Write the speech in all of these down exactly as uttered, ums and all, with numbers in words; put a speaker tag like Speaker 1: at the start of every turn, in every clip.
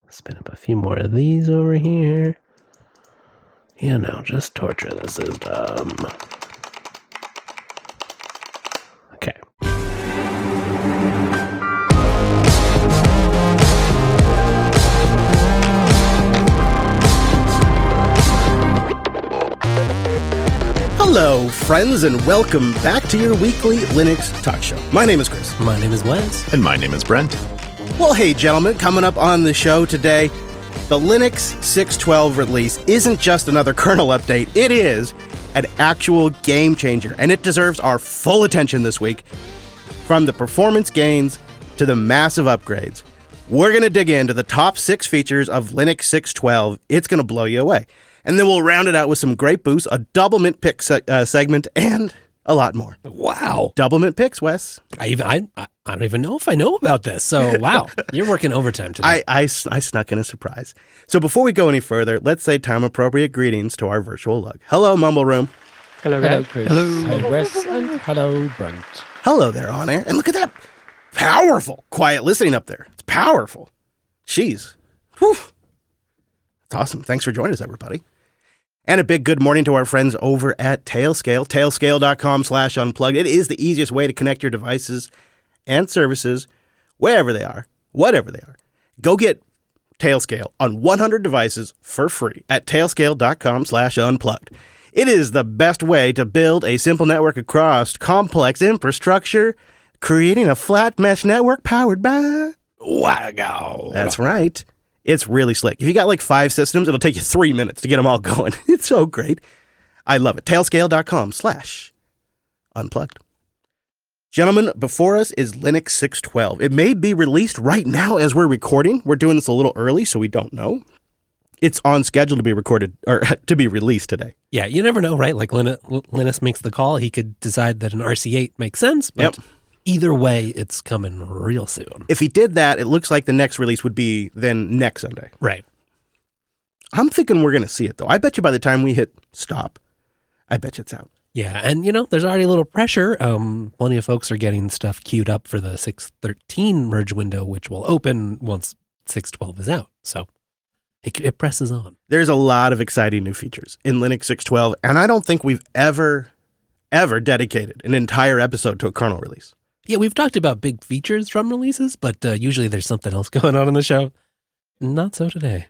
Speaker 1: Spin up a few more of these over here. You know, just torture the system. Okay.
Speaker 2: Hello, friends, and welcome back to your weekly Linux talk show. My name is Chris.
Speaker 1: My name is Wes.
Speaker 3: And my name is Brent.
Speaker 2: Well, hey, gentlemen, coming up on the show today, the Linux six twelve release isn't just another kernel update. It is an actual game changer, and it deserves our full attention this week. From the performance gains to the massive upgrades, we're going to dig into the top six features of Linux six twelve. It's going to blow you away. And then we'll round it out with some great boosts, a double mint pick se- uh, segment, and a lot more.
Speaker 1: Wow.
Speaker 2: Double mint picks, Wes.
Speaker 1: I even I, I I don't even know if I know about this. So wow, you're working overtime today.
Speaker 2: I, I, I snuck in a surprise. So before we go any further, let's say time-appropriate greetings to our virtual lug. Hello, Mumble Room.
Speaker 4: Hello,
Speaker 5: Hello,
Speaker 4: Chris.
Speaker 5: Hello.
Speaker 4: Hello, Wes. And hello, Brent.
Speaker 2: Hello there, on air. And look at that powerful quiet listening up there. It's powerful. Jeez. Whew. That's awesome. Thanks for joining us, everybody. And a big good morning to our friends over at Tailscale, tailscale.com slash unplugged. It is the easiest way to connect your devices and services wherever they are, whatever they are. Go get Tailscale on one hundred devices for free at tailscale.com slash unplugged. It is the best way to build a simple network across complex infrastructure, creating a flat mesh network powered by Wago. That's right. It's really slick. If you got like five systems, it'll take you three minutes to get them all going. It's so great. I love it. Tailscale.com slash unplugged. Gentlemen, before us is Linux six twelve. It may be released right now as we're recording. We're doing this a little early, so we don't know. It's on schedule to be recorded or to be released today.
Speaker 1: Yeah, you never know, right? Like Linus, Linus makes the call. He could decide that an R C eight makes sense, but
Speaker 2: Yep.
Speaker 1: either way, it's coming real soon.
Speaker 2: If he did that, it looks like the next release would be then next Sunday.
Speaker 1: Right.
Speaker 2: I'm thinking we're going to see it, though. I bet you by the time we hit stop, I bet you it's out.
Speaker 1: Yeah, and you know, there's already a little pressure. Um, plenty of folks are getting stuff queued up for the six thirteen merge window, which will open once six twelve is out. So it, it presses on.
Speaker 2: There's a lot of exciting new features in Linux six twelve, and I don't think we've ever, ever dedicated an entire episode to a kernel release.
Speaker 1: Yeah, we've talked about big features from releases, but uh, usually there's something else going on in the show. Not so today.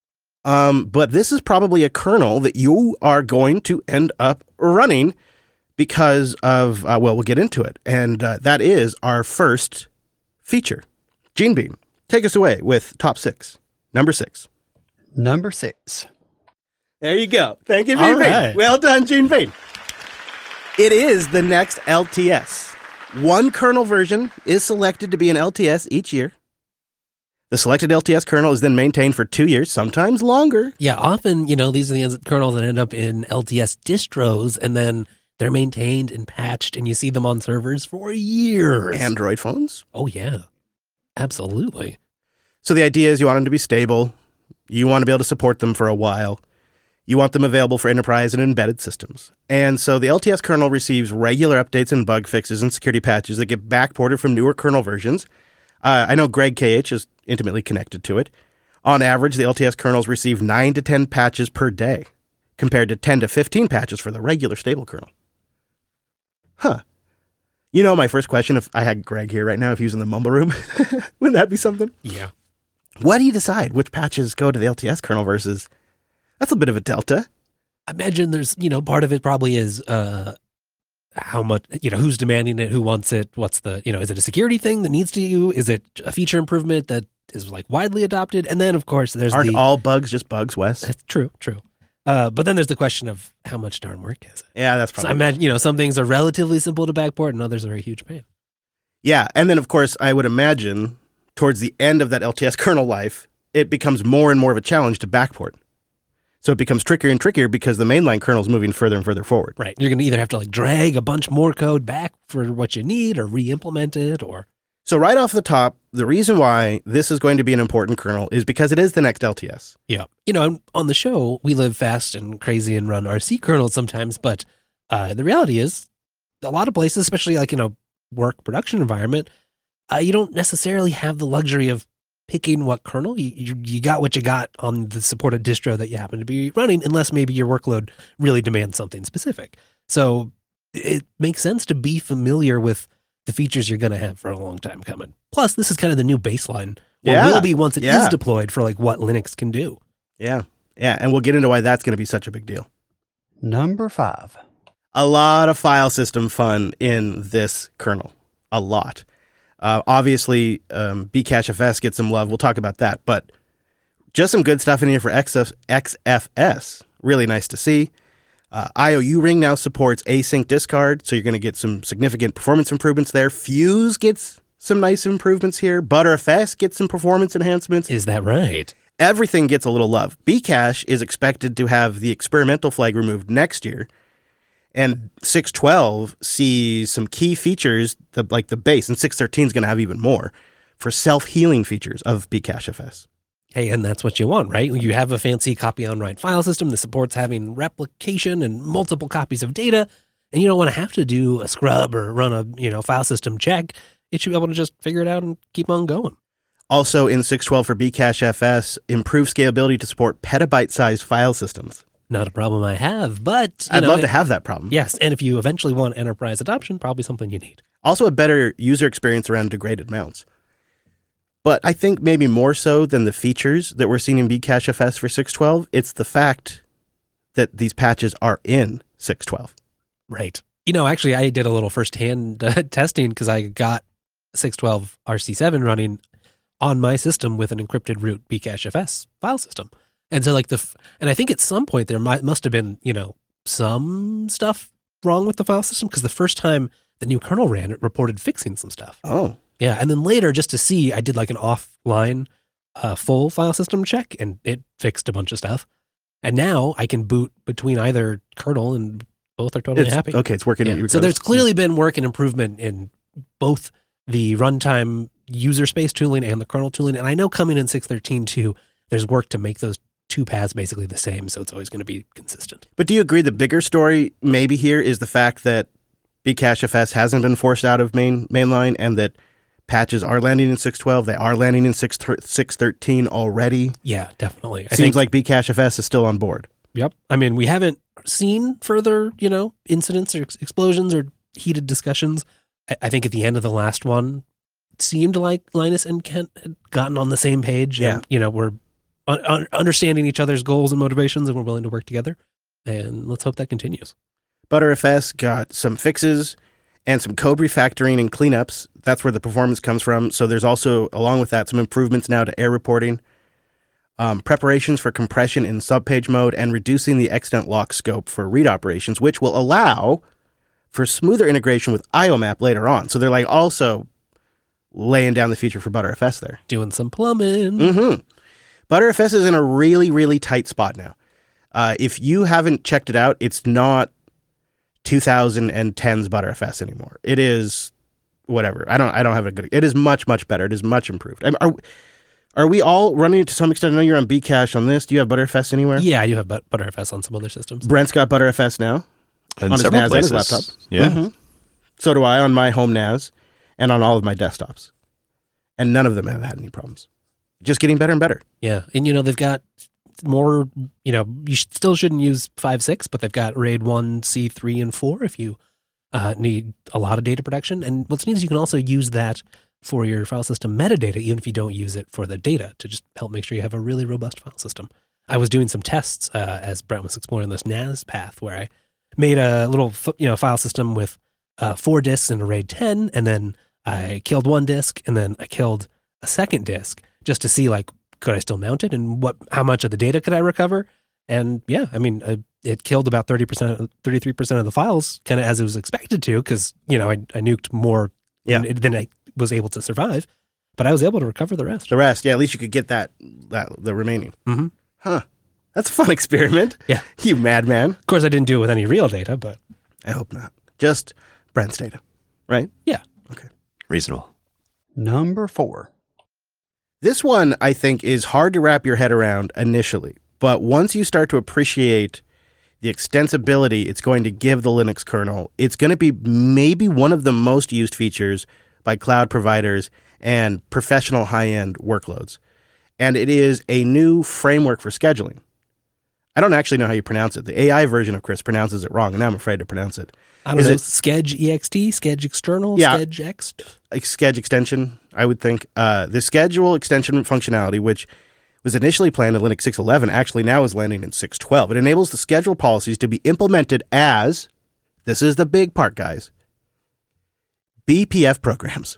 Speaker 2: Um, but this is probably a kernel that you are going to end up running because of, uh, well, we'll get into it. And uh, that is our first feature. Gene Bean, take us away with top six. Number six.
Speaker 5: Number six.
Speaker 2: There you go. Thank you,
Speaker 1: All
Speaker 2: Gene Bean.
Speaker 1: right.
Speaker 2: Well done, Gene Bean. It is the next L T S. One kernel version is selected to be an L T S each year. The selected L T S kernel is then maintained for two years, sometimes longer.
Speaker 1: Yeah, often, you know, these are the kernels that end up in L T S distros, and then they're maintained and patched, and you see them on servers for years.
Speaker 2: Android phones.
Speaker 1: Oh, yeah. Absolutely.
Speaker 2: So the idea is you want them to be stable. You want to be able to support them for a while. You want them available for enterprise and embedded systems. And so the L T S kernel receives regular updates and bug fixes and security patches that get backported from newer kernel versions. Uh, I know Greg K H is intimately connected to it. On average, the L T S kernels receive nine to ten patches per day, compared to ten to fifteen patches for the regular stable kernel. Huh. You know, my first question, if I had Greg here right now, if he was in the mumble room, wouldn't that be something?
Speaker 1: Yeah.
Speaker 2: What do you decide which patches go to the L T S kernel versus? That's a bit of a delta.
Speaker 1: I imagine there's, you know, part of it probably is uh, how much, you know, who's demanding it, who wants it, what's the, you know, is it a security thing that needs to you? Is it a feature improvement that is like widely adopted? And then, of course, there's
Speaker 2: Aren't
Speaker 1: the...
Speaker 2: all bugs just bugs, Wes?
Speaker 1: That's true, true. Uh, but then there's the question of how much darn work is it?
Speaker 2: Yeah, that's
Speaker 1: So
Speaker 2: probably.
Speaker 1: I imagine, you know, some things are relatively simple to backport and others are a huge pain.
Speaker 2: Yeah, and then, of course, I would imagine towards the end of that L T S kernel life, it becomes more and more of a challenge to backport. So it becomes trickier and trickier because the mainline kernel is moving further and further forward.
Speaker 1: Right. You're going to either have to like drag a bunch more code back for what you need or re-implement it or...
Speaker 2: So right off the top, the reason why this is going to be an important kernel is because it is the next L T S.
Speaker 1: Yeah. You know, on the show, we live fast and crazy and run R C kernels sometimes, but uh, the reality is a lot of places, especially like in a work production environment, uh, you don't necessarily have the luxury of picking what kernel. You, you you got what you got on the supported distro that you happen to be running, unless maybe your workload really demands something specific. So it makes sense to be familiar with the features you're going to have for a long time coming. Plus, this is kind of the new baseline. Or
Speaker 2: Yeah.
Speaker 1: will be once it is
Speaker 2: Yeah.
Speaker 1: deployed for like what Linux can do.
Speaker 2: Yeah. Yeah. And we'll get into why that's going to be such a big deal.
Speaker 5: Number five.
Speaker 2: A lot of file system fun in this kernel. A lot. Uh, obviously, um, Bcachefs gets some love. We'll talk about that. But just some good stuff in here for X F- X F S. Really nice to see. Uh, I O U Ring now supports async discard, so you're going to get some significant performance improvements there. Fuse gets some nice improvements here. Btrfs gets some performance enhancements.
Speaker 1: Is that right?
Speaker 2: Everything gets a little love. Bcache is expected to have the experimental flag removed next year. And six twelve sees some key features, the, like the base, and six thirteen is going to have even more for self-healing features of Bcachefs.
Speaker 1: Hey, and that's what you want, right? You have a fancy copy on write file system that supports having replication and multiple copies of data, and you don't want to have to do a scrub or run a you know file system check. It should be able to just figure it out and keep on going.
Speaker 2: Also in six twelve for Bcachefs, improved scalability to support petabyte-sized file systems.
Speaker 1: Not a problem I have, but you
Speaker 2: I'd
Speaker 1: know,
Speaker 2: love to
Speaker 1: it-
Speaker 2: have that problem.
Speaker 1: Yes, and if you eventually want enterprise adoption, probably something you need.
Speaker 2: Also a better user experience around degraded mounts. But I think maybe more so than the features that we're seeing in Bcachefs for six twelve, it's the fact that these patches are in six twelve.
Speaker 1: Right. You know, actually, I did a little firsthand uh, testing because I got six twelve R C seven running on my system with an encrypted root Bcachefs file system. And so like the, f- and I think at some point there might, must have been, you know, some stuff wrong with the file system because the first time the new kernel ran, it reported fixing some stuff.
Speaker 2: Oh.
Speaker 1: Yeah. And then later, just to see, I did like an offline uh, full file system check and it fixed a bunch of stuff. And now I can boot between either kernel and both are totally
Speaker 2: It's,
Speaker 1: happy.
Speaker 2: okay, it's working.
Speaker 1: Yeah.
Speaker 2: at your
Speaker 1: So there's
Speaker 2: coast.
Speaker 1: clearly been work and improvement in both the runtime user space tooling and the kernel tooling. And I know coming in six thirteen too, there's work to make those two paths basically the same. So it's always going to be consistent.
Speaker 2: But do you agree the bigger story maybe here is the fact that Bcachefs hasn't been forced out of main mainline and that patches are landing in six twelve. They are landing in six thirteen already.
Speaker 1: Yeah, definitely. I
Speaker 2: Seems
Speaker 1: think,
Speaker 2: like Bcachefs is still on board.
Speaker 1: yep. I mean, we haven't seen further, you know, incidents or ex- explosions or heated discussions. I, I think at the end of the last one, it seemed like Linus and Kent had gotten on the same page.
Speaker 2: Yeah.
Speaker 1: And, you know, we're un- un- understanding each other's goals and motivations and we're willing to work together. And let's hope that continues.
Speaker 2: Btrfs got some fixes and some code refactoring and cleanups. That's where the performance comes from. So there's also, along with that, some improvements now to error reporting, um, preparations for compression in subpage mode, and reducing the extent lock scope for read operations, which will allow for smoother integration with I O map later on. So they're like also laying down the future for Btrfs there.
Speaker 1: Doing some plumbing.
Speaker 2: Mm-hmm. Btrfs is in a really, really tight spot now. Uh, if you haven't checked it out, it's not twenty ten's Btrfs anymore. It is whatever. I don't. I don't have a good. It is much, much better. It is much improved. I- Are are we all running it to some extent? I know you're on Bcache on this. Do you have Btrfs anywhere?
Speaker 1: Yeah, I do have but- Btrfs on some other systems.
Speaker 2: Brent's got Btrfs now.
Speaker 3: In
Speaker 2: On his
Speaker 3: several
Speaker 2: NAS and his
Speaker 3: places.
Speaker 2: laptop.
Speaker 3: Yeah.
Speaker 2: Mhm. So do I on my home N A S and on all of my desktops, and none of them have had any problems. Just getting better and better.
Speaker 1: Yeah. And, you know, they've got more, you know, you sh- still shouldn't use five, six, but they've got RAID one, C three, and four if you uh, need a lot of data protection. And what's neat is you can also use that for your file system metadata, even if you don't use it for the data, to just help make sure you have a really robust file system. I was doing some tests uh, as Brent was exploring this N A S path where I made a little, f- you know, file system with uh, four disks and a RAID ten, and then I killed one disk, and then I killed a second disk just to see, like, could I still mount it, and what, how much of the data could I recover? And yeah, I mean, I, it killed about thirty percent, thirty-three percent of the files, kind of as it was expected to, because, you know, I, I nuked more
Speaker 2: Yeah.
Speaker 1: than, than I was able to survive, but I was able to recover the rest.
Speaker 2: The rest, yeah, at least you could get that, that the remaining.
Speaker 1: Mhm.
Speaker 2: Huh. That's a fun experiment.
Speaker 1: Yeah.
Speaker 2: You madman.
Speaker 1: Of course, I didn't do it with any real data, but
Speaker 2: I hope not. Just Brent's data, right?
Speaker 3: Reasonable.
Speaker 5: Number four.
Speaker 2: This one, I think, is hard to wrap your head around initially. But once you start to appreciate the extensibility it's going to give the Linux kernel, it's going to be maybe one of the most used features by cloud providers and professional high-end workloads. And it is a new framework for scheduling. I don't actually know how you pronounce it. The A I version of Chris pronounces it wrong, and now I'm afraid to pronounce it.
Speaker 1: I don't
Speaker 2: Is
Speaker 1: know.
Speaker 2: it-
Speaker 1: Sketch ext, Sketch external,
Speaker 2: Yeah.
Speaker 1: Sketch ext.
Speaker 2: Like Sketch extension, I would think. Uh, the schedule extension functionality, which was initially planned in Linux six eleven, actually now is landing in six twelve. It enables the schedule policies to be implemented as, this is the big part, guys, B P F programs.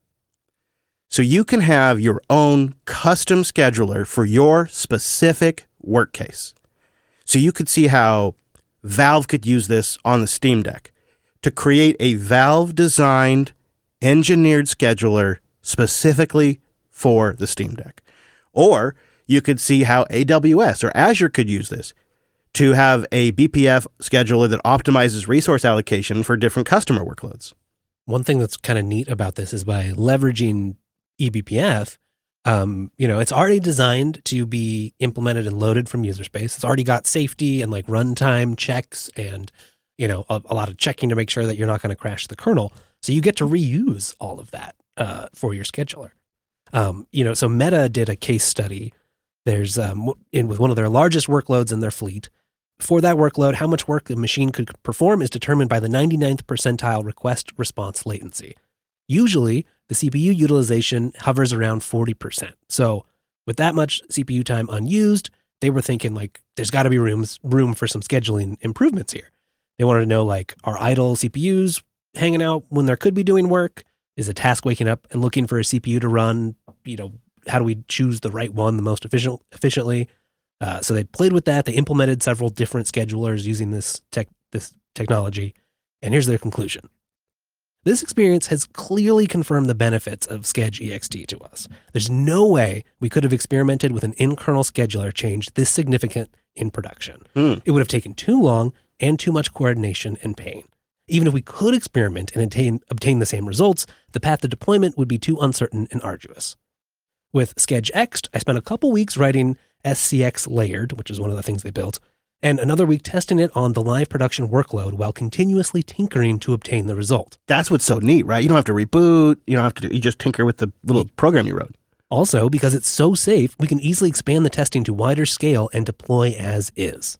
Speaker 2: So you can have your own custom scheduler for your specific work case. So you could see how Valve could use this on the Steam Deck to create a Valve-designed, engineered scheduler specifically for the Steam Deck. Or you could see how A W S or Azure could use this to have a B P F scheduler that optimizes resource allocation for different customer workloads.
Speaker 1: One thing that's kind of neat about this is by leveraging E B P F, um, you know, it's already designed to be implemented and loaded from user space. It's already got safety and like runtime checks and, you know, a, a lot of checking to make sure that you're not going to crash the kernel. So you get to reuse all of that uh, for your scheduler. Um, you know, so Meta did a case study. There's um, in with one of their largest workloads in their fleet. For that workload, how much work the machine could perform is determined by the ninety-ninth percentile request response latency. Usually, the C P U utilization hovers around forty percent. So with that much C P U time unused, they were thinking like, there's got to be rooms, room for some scheduling improvements here. They wanted to know like, are idle C P Us hanging out when there could be doing work? Is a task waking up and looking for a C P U to run? You know, how do we choose the right one the most efficient, efficiently? Uh, so they played with that. They implemented several different schedulers using this tech, this technology. And here's their conclusion. This experience has clearly confirmed the benefits of Sketch ext to us. There's no way we could have experimented with an in-kernel scheduler change this significant in production.
Speaker 2: Hmm.
Speaker 1: It would have taken too long and too much coordination and pain. Even if we could experiment and attain, obtain the same results, the path to deployment would be too uncertain and arduous. With Sketch ext, I spent a couple weeks writing S C X layered, which is one of the things they built, and another week testing it on the live production workload while continuously tinkering to obtain the result.
Speaker 2: That's what's so neat, right? You don't have to reboot. You don't have to do, you just tinker with the little program you wrote.
Speaker 1: Also, because it's so safe, we can easily expand the testing to wider scale and deploy as is.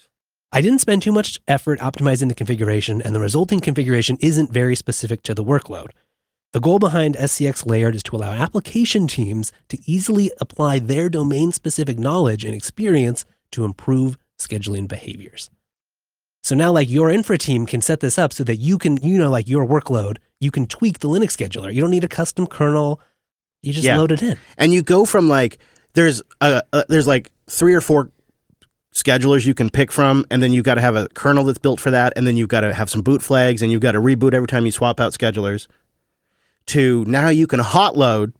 Speaker 1: I didn't spend too much effort optimizing the configuration, and the resulting configuration isn't very specific to the workload. The goal behind S C X Layered is to allow application teams to easily apply their domain-specific knowledge and experience to improve scheduling behaviors. So now like your infra team can set this up so that you can, you know, like your workload, you can tweak the Linux scheduler. You don't need a custom kernel. You just
Speaker 2: Yeah.
Speaker 1: load it in.
Speaker 2: And you go from like, there's a, a there's like three or four schedulers you can pick from, and then you've got to have a kernel that's built for that, and then you've got to have some boot flags, and you've got to reboot every time you swap out schedulers, to now you can hot load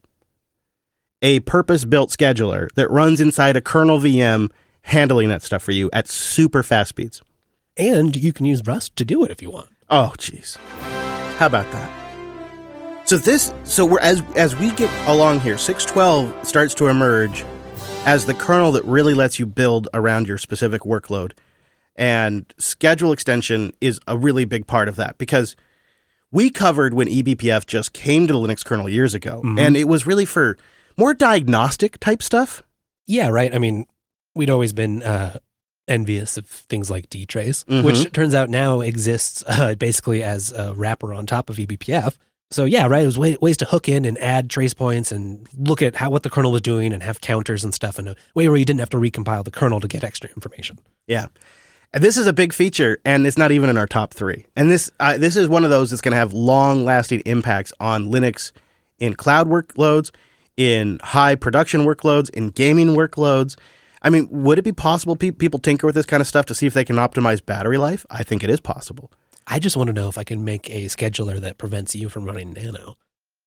Speaker 2: a purpose-built scheduler that runs inside a kernel V M handling that stuff for you at super fast speeds.
Speaker 1: And you can use Rust to do it if you want.
Speaker 2: Oh, jeez. How about that? So this, so we're as as we get along here, six twelve starts to emerge as the kernel that really lets you build around your specific workload, and schedule extension is a really big part of that, because we covered when E B P F just came to the Linux kernel years ago,
Speaker 1: Mhm.
Speaker 2: and it was really for more diagnostic type stuff.
Speaker 1: Yeah, right. I mean, we'd always been uh, envious of things like dtrace,
Speaker 2: Mhm.
Speaker 1: which it turns out now exists uh, basically as a wrapper on top of E B P F. So yeah, right. It was way, ways to hook in and add trace points and look at how what the kernel was doing and have counters and stuff in a way where you didn't have to recompile the kernel to get extra information.
Speaker 2: Yeah. And this is a big feature, and it's not even in our top three. And this uh, this is one of those that's going to have long-lasting impacts on Linux in cloud workloads, in high production workloads, in gaming workloads. I mean, would it be possible pe- people tinker with this kind of stuff to see if they can optimize battery life? I think it is possible.
Speaker 1: I just want to know if I can make a scheduler that prevents you from running Nano.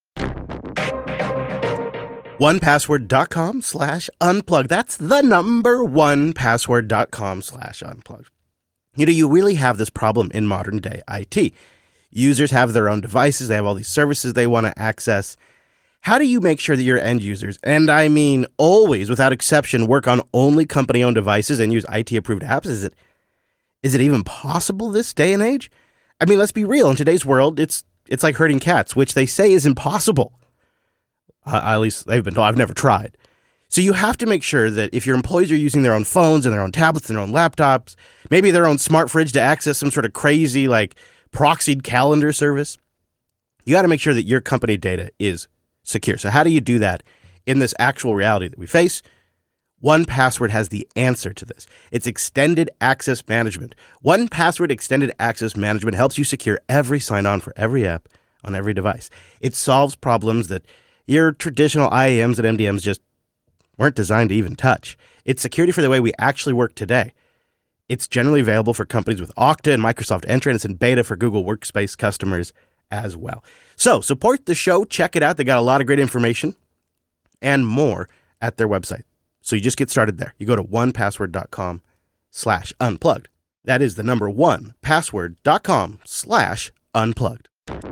Speaker 2: onepassword.com slash unplug. That's the number onepassword.com slash unplug. You know, you really have this problem in modern day I T. Users have their own devices. They have all these services they want to access. How do you make sure that your end users, and I mean always, without exception, work on only company-owned devices and use I T-approved apps? Is it is it even possible this day and age? I mean, let's be real. In today's world, it's it's like herding cats, which they say is impossible. Uh, at least they've been told. I've never tried. So you have to make sure that if your employees are using their own phones and their own tablets and their own laptops, maybe their own smart fridge to access some sort of crazy like proxied calendar service, you got to make sure that your company data is secure. So how do you do that in this actual reality that we face? one Password has the answer to this. It's extended access management. one Password extended access management helps you secure every sign-on for every app on every device. It solves problems that your traditional I A Ms and M D Ms just weren't designed to even touch. It's security for the way we actually work today. It's generally available for companies with Okta and Microsoft Entra, and it's in beta for Google Workspace customers as well. So support the show. Check it out. They got a lot of great information and more at their website. So you just get started there. You go to one password dot com slash unplugged. That is the number one password dot com slash unplugged.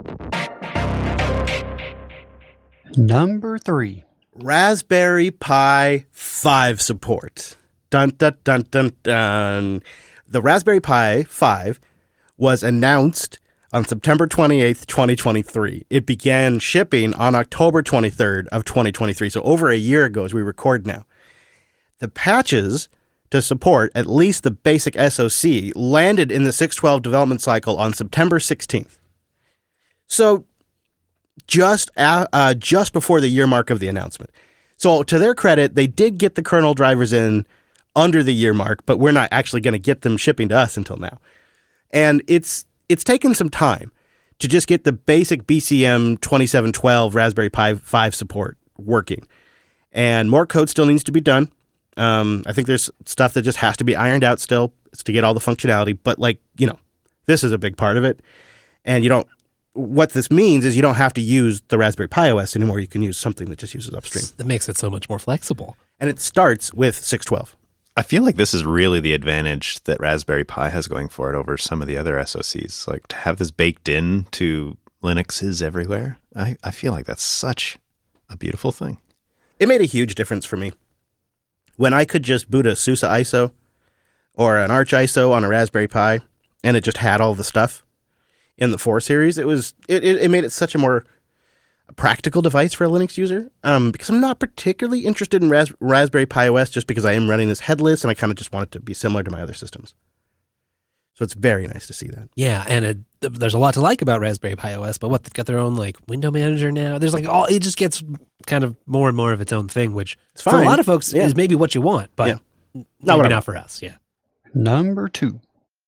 Speaker 5: Number three.
Speaker 2: Raspberry Pi five support. Dun, dun, dun, dun, dun. The Raspberry Pi five was announced on September twenty-eighth, twenty twenty-three. It began shipping on October twenty-third of twenty twenty-three. So over a year ago as we record now. The patches to support at least the basic S O C landed in the six twelve development cycle on September sixteenth. So just uh, uh, just before the year mark of the announcement. So to their credit, they did get the kernel drivers in under the year mark, but we're not actually going to get them shipping to us until now. And it's it's taken some time to just get the basic B C M twenty-seven twelve Raspberry Pi five support working. And more code still needs to be done. Um, I think there's stuff that just has to be ironed out still to get all the functionality. But like, you know, this is a big part of it. And you don't, what this means is you don't have to use the Raspberry Pi O S anymore. You can use something that just uses upstream.
Speaker 1: That makes it so much more flexible.
Speaker 2: And it starts with six twelve.
Speaker 3: I feel like this is really the advantage that Raspberry Pi has going for it over some of the other S O Cs. Like to have this baked in to Linuxes everywhere. I, I feel like that's such a beautiful thing.
Speaker 2: It made a huge difference for me. When I could just boot a SUSE I S O or an Arch I S O on a Raspberry Pi and it just had all the stuff in the four series, it was it, it, it made it such a more practical device for a Linux user. Um, because I'm not particularly interested in Ras- Raspberry Pi O S just because I am running this headless and I kind of just want it to be similar to my other systems. So it's very nice to see that.
Speaker 1: Yeah, and it, there's a lot to like about Raspberry Pi O S, but what, they've got their own like window manager now. There's like all, it just gets kind of more and more of its own thing, which
Speaker 2: It's
Speaker 1: for
Speaker 2: fine.
Speaker 1: a lot of folks
Speaker 2: Yeah.
Speaker 1: is maybe what you want, but
Speaker 2: Yeah.
Speaker 1: maybe
Speaker 2: Not what I
Speaker 1: not
Speaker 2: want.
Speaker 1: for us. Yeah.
Speaker 5: Number two.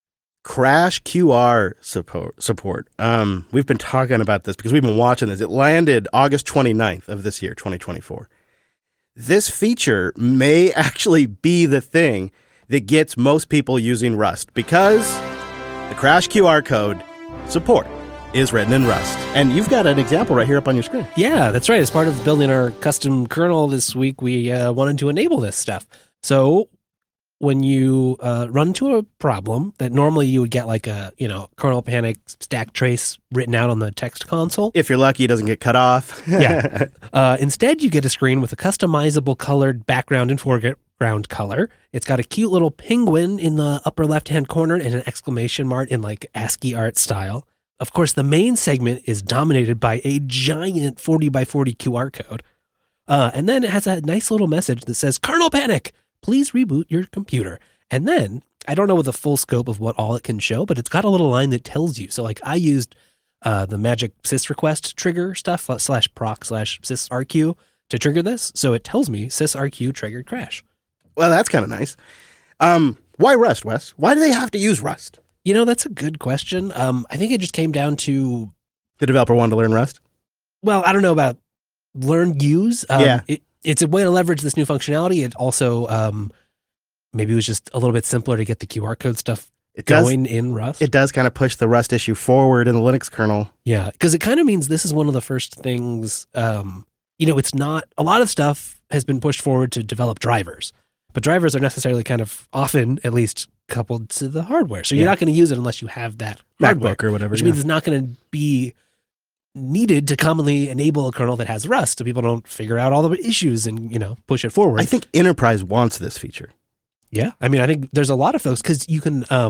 Speaker 2: Crash Q R support. support. Um, we've been talking about this because we've been watching this. It landed August twenty-ninth of this year, twenty twenty-four. This feature may actually be the thing that gets most people using Rust because the Crash Q R code support is written in Rust. And you've got an example right here up on your screen.
Speaker 1: Yeah, that's right. As part of building our custom kernel this week, we uh, wanted to enable this stuff. So when you uh, run into a problem that normally you would get like a, you know, kernel panic stack trace written out on the text console.
Speaker 2: If you're lucky, it doesn't get cut off.
Speaker 1: Yeah. Uh, instead, you get a screen with a customizable colored background and foreground color. It's got a cute little penguin in the upper left-hand corner and an exclamation mark in like ASCII art style. Of course, the main segment is dominated by a giant forty by forty Q R code. Uh, and then it has a nice little message that says, kernel panic, please reboot your computer. And then, I don't know the full scope of what all it can show, but it's got a little line that tells you. So like I used uh, the magic sys request trigger stuff slash proc slash sysrq to trigger this. So it tells me sysrq triggered crash.
Speaker 2: Well, that's kind of nice. Um, why Rust, Wes? Why do they have to use Rust?
Speaker 1: You know, that's a good question. Um, I think it just came down to,
Speaker 2: The developer wanted to learn Rust?
Speaker 1: well, I don't know about learn use. Um,
Speaker 2: Yeah.
Speaker 1: It, it's a way to leverage this new functionality. It also, um, maybe it was just a little bit simpler to get the Q R code stuff
Speaker 2: It does,
Speaker 1: going in Rust.
Speaker 2: it does kind of push the Rust issue forward in the Linux kernel.
Speaker 1: Yeah, because it kind of means this is one of the first things, um, you know, it's not, a lot of stuff has been pushed forward to develop drivers, but drivers are necessarily kind of often at least coupled to the hardware. So you're
Speaker 2: Yeah.
Speaker 1: not going to use it unless you have that hardware,
Speaker 2: MacBook or whatever.
Speaker 1: which
Speaker 2: yeah.
Speaker 1: means it's not going to be needed to commonly enable a kernel that has Rust so people don't figure out all the issues and, you know, push it forward.
Speaker 2: I think enterprise wants this feature.
Speaker 1: Yeah. I mean, I think there's a lot of folks because you can, um,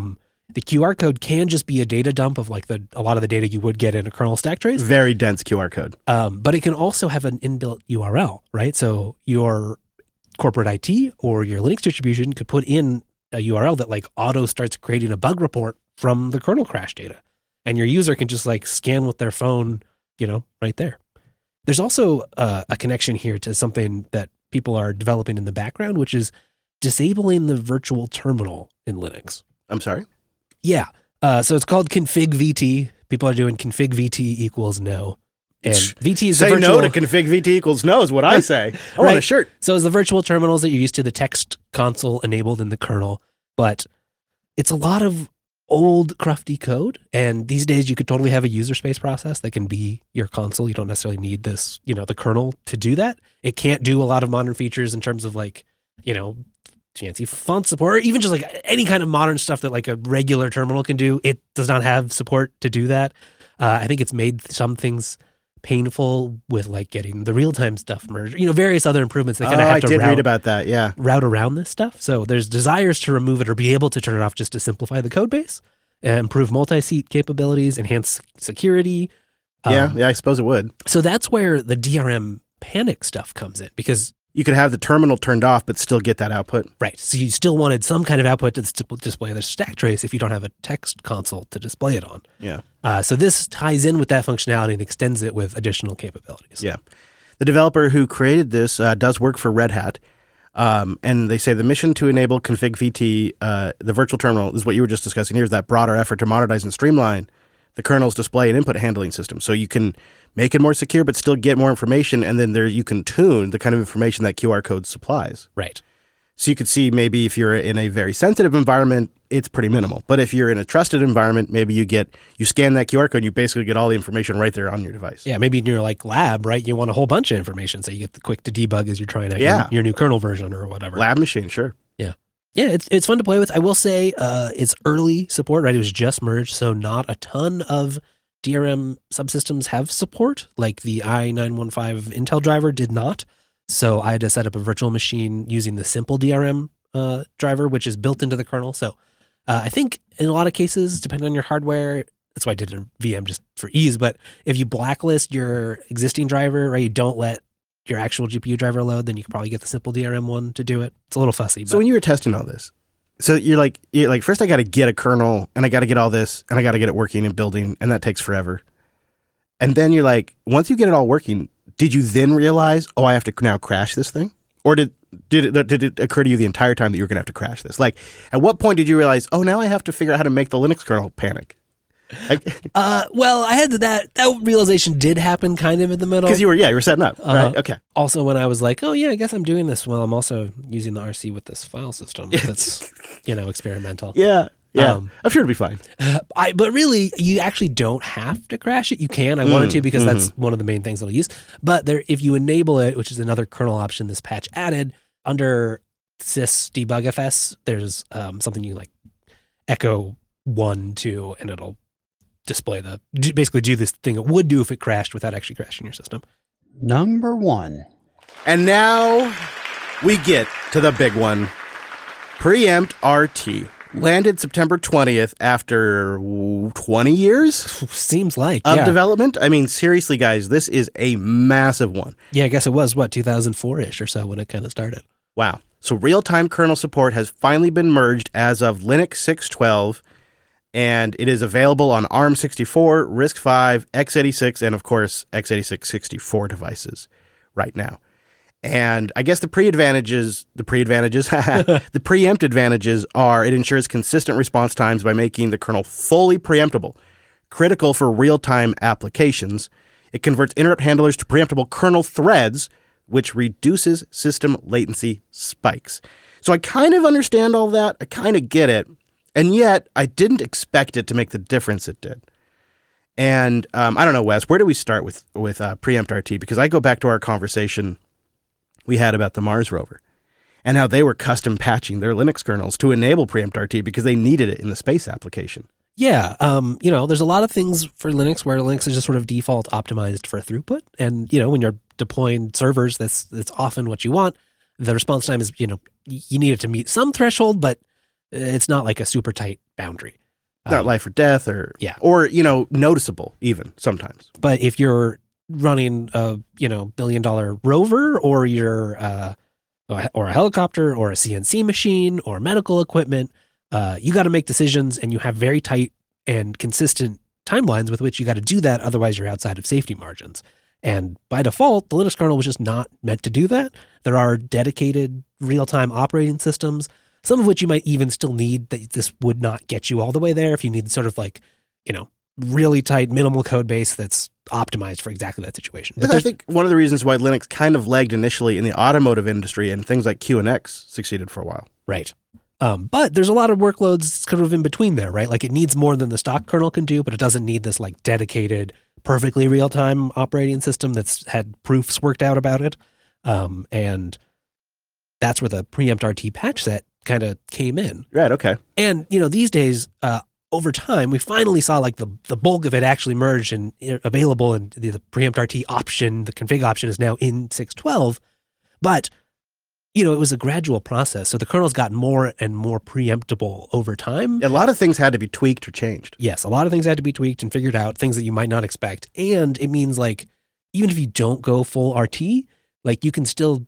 Speaker 1: the Q R code can just be a data dump of like the a lot of the data you would get in a kernel stack trace.
Speaker 2: Very dense Q R code.
Speaker 1: Um, but it can also have an inbuilt U R L, right? So your corporate I T or your Linux distribution could put in a U R L that like auto starts creating a bug report from the kernel crash data. And your user can just like scan with their phone, you know, right there. There's also uh, a connection here to something that people are developing in the background, which is disabling the virtual terminal in Linux.
Speaker 2: I'm sorry.
Speaker 1: Yeah. Uh, so it's called config V T. People are doing config V T equals no. And V T is
Speaker 2: Say
Speaker 1: the virtual,
Speaker 2: no to config V T equals no is what I say. I want a
Speaker 1: Right.
Speaker 2: shirt.
Speaker 1: So it's the virtual terminals that you're used to, the text console enabled in the kernel, but it's a lot of old crufty code. And these days you could totally have a user space process that can be your console. You don't necessarily need this, you know, the kernel to do that. It can't do a lot of modern features in terms of like, you know, fancy font support, or even just like any kind of modern stuff that like a regular terminal can do. It does not have support to do that. Uh, I think it's made some things painful with like getting the real-time stuff merged, you know, various other improvements that
Speaker 2: Oh,
Speaker 1: kind of have
Speaker 2: I
Speaker 1: to
Speaker 2: did
Speaker 1: route,
Speaker 2: read about that. Yeah.
Speaker 1: route around this stuff. So there's desires to remove it or be able to turn it off just to simplify the code base, and improve multi-seat capabilities, enhance security.
Speaker 2: Yeah.
Speaker 1: Um,
Speaker 2: Yeah. I suppose it would.
Speaker 1: So that's where the D R M panic stuff comes in, because
Speaker 2: You could have the terminal turned off, but still get that output.
Speaker 1: right. So you still wanted some kind of output to dis- display the stack trace if you don't have a text console to display it on.
Speaker 2: Yeah.
Speaker 1: Uh, so this ties in with that functionality and extends it with additional capabilities.
Speaker 2: Yeah. The developer who created this uh, does work for Red Hat. Um, and they say the mission to enable config V T, uh, the virtual terminal, is what you were just discussing here, is that broader effort to modernize and streamline the kernel's display and input handling system. So you can make it more secure, but still get more information. And then there you can tune the kind of information that Q R code supplies.
Speaker 1: Right.
Speaker 2: So you could see maybe if you're in a very sensitive environment, it's pretty minimal. But if you're in a trusted environment, maybe you get, you scan that Q R code, you basically get all the information right there on your device.
Speaker 1: Yeah, maybe in your like lab, right? You want a whole bunch of information, so you get the quick to debug as you're trying out
Speaker 2: Yeah.
Speaker 1: your, your new kernel version or whatever.
Speaker 2: Lab machine, sure.
Speaker 1: Yeah, it's it's fun to play with. I will say uh, it's early support, right? It was just merged, so not a ton of D R M subsystems have support. Like the i nine one five Intel driver did not. So I had to set up a virtual machine using the simple D R M uh, driver, which is built into the kernel. So uh, I think in a lot of cases, depending on your hardware, that's why I did it in V M just for ease. But if you blacklist your existing driver, right, you don't let your actual G P U driver load, then you can probably get the simple D R M one to do it. It's a little fussy.
Speaker 2: So
Speaker 1: But
Speaker 2: when you were testing all this, so you're like, you're like, first I got to get a kernel and I got to get all this and I got to get it working and building, and that takes forever. And then you're like, once you get it all working, did you then realize, oh, I have to now crash this thing? Or did did it, did it occur to you the entire time that you were going to have to crash this? Like, at what point did you realize, oh, now I have to figure out how to make the Linux kernel panic? Like,
Speaker 1: Uh, well, I had to, that that realization did happen kind of in the middle.
Speaker 2: because you were, yeah, you were setting up,
Speaker 1: Uh-huh.
Speaker 2: right? Okay.
Speaker 1: Also, when I was like, oh yeah, I guess I'm doing this. Well, I'm also using the R C with this file system that's, you know, experimental.
Speaker 2: Yeah, yeah.
Speaker 1: Um,
Speaker 2: I'm sure it'll be fine.
Speaker 1: I but really, you actually don't have to crash it. You can. I wanted
Speaker 2: Mm,
Speaker 1: to because that's one of the main things it'll use. But there, if you enable it, which is another kernel option this patch added under sys debug F S, there's um, something you like echo one two, and it'll display the do- basically do this thing it would do if it crashed without actually crashing your system.
Speaker 5: Number one.
Speaker 2: And now we get to the big one. Preempt R T landed September twentieth after ooh, twenty years
Speaker 1: Seems like
Speaker 2: of
Speaker 1: yeah.
Speaker 2: development. I mean, seriously, guys, this is a massive one.
Speaker 1: Yeah, I guess it was what two thousand four ish or so when it kind of started.
Speaker 2: Wow. So real-time kernel support has finally been merged as of Linux six twelve, and it is available on ARM sixty-four, RISC five, x eighty-six, and of course, x eighty-six sixty-four devices right now. And I guess the pre-advantages, the pre-advantages, the preempt advantages are it ensures consistent response times by making the kernel fully preemptible, critical for real-time applications. It converts interrupt handlers to preemptible kernel threads, which reduces system latency spikes. So I kind of understand all that. I kind of get it. And yet I didn't expect it to make the difference it did. And um, I don't know, Wes, where do we start with, with uh, Preempt R T? Because I go back to our conversation we had about the Mars rover and how they were custom patching their Linux kernels to enable Preempt R T because they needed it in the space application.
Speaker 1: Yeah, um, you know, there's a lot of things for Linux where Linux is just sort of default optimized for throughput, and you know, when you're deploying servers, that's that's often what you want. The response time is, you know, you need it to meet some threshold, but it's not like a super tight boundary.
Speaker 2: Not
Speaker 1: Um,
Speaker 2: life or death, or
Speaker 1: yeah.
Speaker 2: or you know, noticeable even sometimes.
Speaker 1: But if you're running a you know billion dollar rover, or you're uh, or a helicopter, or a C N C machine, or medical equipment, uh, you got to make decisions, and you have very tight and consistent timelines with which you got to do that. Otherwise, you're outside of safety margins. And by default, the Linux kernel was just not meant to do that. There are dedicated real-time operating systems, some of which you might even still need. That this would not get you all the way there if you need sort of like, you know, really tight minimal code base that's optimized for exactly that situation. But
Speaker 2: But I
Speaker 1: there's,
Speaker 2: think one of the reasons why Linux kind of lagged initially in the automotive industry and things like Q N X succeeded for a while.
Speaker 1: right. Um, but there's a lot of workloads kind of in between there, right? Like it needs more than the stock kernel can do, but it doesn't need this like dedicated, perfectly real-time operating system that's had proofs worked out about it. Um, and that's where the preempt R T patch set kind of came in.
Speaker 2: Right. Okay.
Speaker 1: And, you know, these days, uh, over time, we finally saw like the, the bulk of it actually merged and uh, available, and the, the preempt R T option, the config option is now in six twelve. But, you know, it was a gradual process. So the kernel's gotten more and more preemptible over time.
Speaker 2: A lot of things had to be tweaked or changed.
Speaker 1: Yes, a lot of things had to be tweaked and figured out, things that you might not expect. And it means like, even if you don't go full R T, like you can still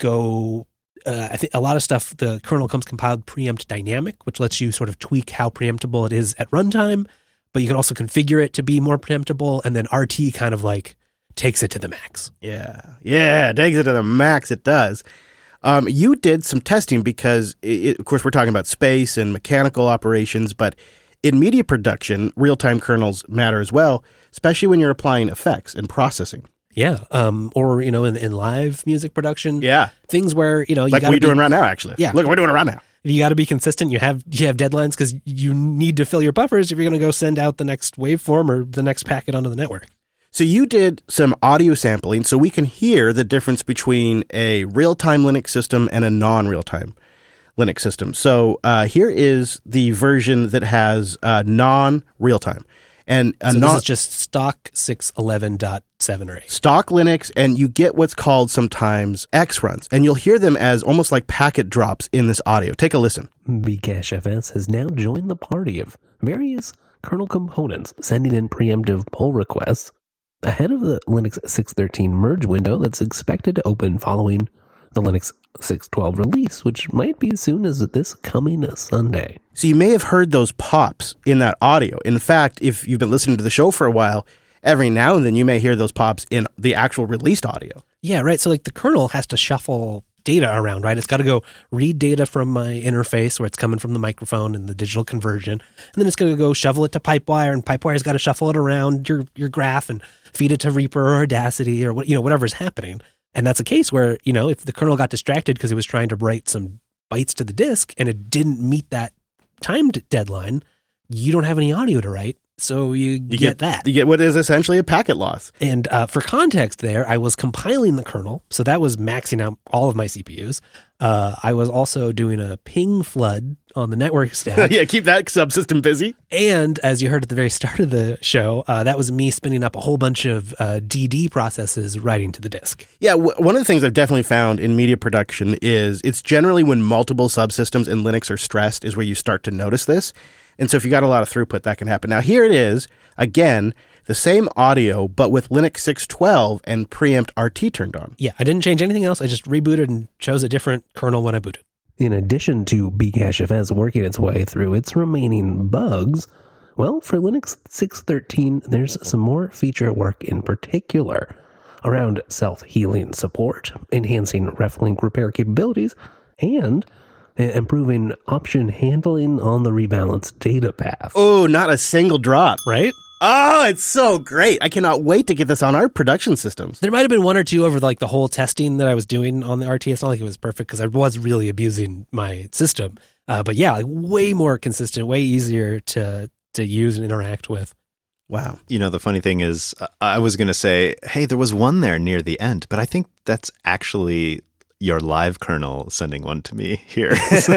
Speaker 1: go, uh, I think a lot of stuff, the kernel comes compiled preempt dynamic, which lets you sort of tweak how preemptible it is at runtime, but you can also configure it to be more preemptible. And then R T kind of like takes it to the max.
Speaker 2: Yeah. Yeah. It takes it to the max. It does. Um, you did some testing because, it, of course, we're talking about space and mechanical operations, but in media production, real-time kernels matter as well, especially when you're applying effects and processing.
Speaker 1: Yeah. Um, or, you know, in, in live music production,
Speaker 2: Yeah.
Speaker 1: things where, you know, you
Speaker 2: Like
Speaker 1: gotta
Speaker 2: we're
Speaker 1: be,
Speaker 2: doing right now, actually.
Speaker 1: Yeah.
Speaker 2: Look, we're doing it right now.
Speaker 1: you got to be consistent. You have, you have deadlines because you need to fill your buffers if you're going to go send out the next waveform or the next packet onto the network.
Speaker 2: So you did some audio sampling so we can hear the difference between a real-time Linux system and a non-real-time Linux system. So uh, here is the version that has uh, non-real-time. And a
Speaker 1: So
Speaker 2: non-
Speaker 1: this is just stock six eleven point seven or eight.
Speaker 2: stock Linux, and you get what's called sometimes X runs, and you'll hear them as almost like packet drops in this audio. Take a listen.
Speaker 6: Bcache F S has now joined the party of various kernel components sending in preemptive pull requests ahead of the Linux six thirteen merge window that's expected to open following the Linux six twelve release, which might be as soon as this coming Sunday.
Speaker 2: So you may have heard those pops in that audio. In fact, if you've been listening to the show for a while, every now and then you may hear those pops in the actual released audio.
Speaker 1: Yeah, right. So like the kernel has to shuffle data around, right? It's got to go read data from my interface where it's coming from the microphone and the digital conversion. And then it's going to go shovel it to Pipewire, and Pipewire's got to shuffle it around your, your graph and feed it to Reaper or Audacity or what, you know, whatever's happening. And that's a case where, you know, if the kernel got distracted because it was trying to write some bytes to the disk and it didn't meet that timed deadline, you don't have any audio to write. So you,
Speaker 2: You
Speaker 1: get,
Speaker 2: get
Speaker 1: that.
Speaker 2: You get what is essentially a packet loss.
Speaker 1: And uh, for context there, I was compiling the kernel. So that was maxing out all of my C P Us. Uh, I was also doing a ping flood on the network stack.
Speaker 2: Yeah, keep that subsystem busy.
Speaker 1: And as you heard at the very start of the show, uh, that was me spinning up a whole bunch of uh, D D processes writing to the disk.
Speaker 2: Yeah, w- one of the things I've definitely found in media production is it's generally when multiple subsystems in Linux are stressed is where you start to notice this. And so if you got a lot of throughput, that can happen. Now here it is, again, the same audio, but with Linux six twelve and preempt R T turned on.
Speaker 1: Yeah, I didn't change anything else. I just rebooted and chose a different kernel when I booted.
Speaker 6: In addition to Bcache F S working its way through its remaining bugs, well, for Linux six thirteen, there's some more feature work in particular around self-healing support, enhancing reflink repair capabilities, and improving option handling on the rebalanced data path.
Speaker 2: Oh, not a single drop.
Speaker 1: Right?
Speaker 2: Oh, it's so great. I cannot wait to get this on our production systems.
Speaker 1: There might have been one or two over like the whole testing that I was doing on the R T. It's not like it was perfect because I was really abusing my system. Uh, but yeah, like way more consistent, way easier to to use and interact with.
Speaker 2: Wow.
Speaker 3: You know, the funny thing is, uh, I was going to say, hey, there was one there near the end, but I think that's actually your live kernel sending one to me here. So,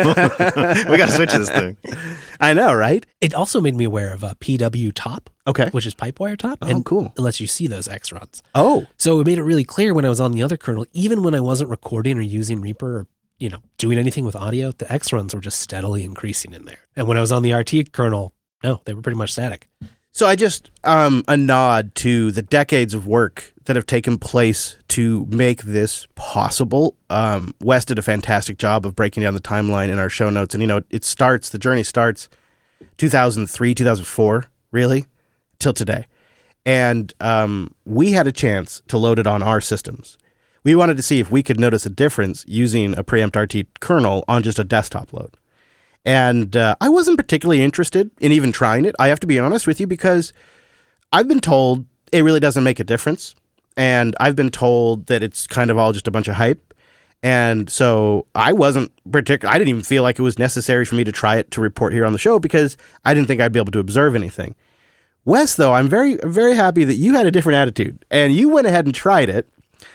Speaker 3: we got to switch this thing.
Speaker 2: I know, right?
Speaker 1: It also made me aware of a P W top,
Speaker 2: Okay.
Speaker 1: which is Pipewire top,
Speaker 2: Oh,
Speaker 1: and
Speaker 2: cool.
Speaker 1: it lets you see those X runs.
Speaker 2: Oh,
Speaker 1: So it made it really clear when I was on the other kernel, even when I wasn't recording or using Reaper or, you know, doing anything with audio, the X runs were just steadily increasing in there. And when I was on the R T kernel, No, they were pretty much static.
Speaker 2: So I just um, a nod to the decades of work that have taken place to make this possible. Um, Wes did a fantastic job of breaking down the timeline in our show notes, and you know it starts. The journey starts two thousand three, two thousand four, really, till today, and um, we had a chance to load it on our systems. We wanted to see if we could notice a difference using a Preempt R T kernel on just a desktop load. And uh, I wasn't particularly interested in even trying it. I have to be honest with you because I've been told it really doesn't make a difference. And I've been told that it's kind of all just a bunch of hype. And so I wasn't particular. I didn't even feel like it was necessary for me to try it to report here on the show because I didn't think I'd be able to observe anything. Wes, though, I'm very, very happy that you had a different attitude and you went ahead and tried it.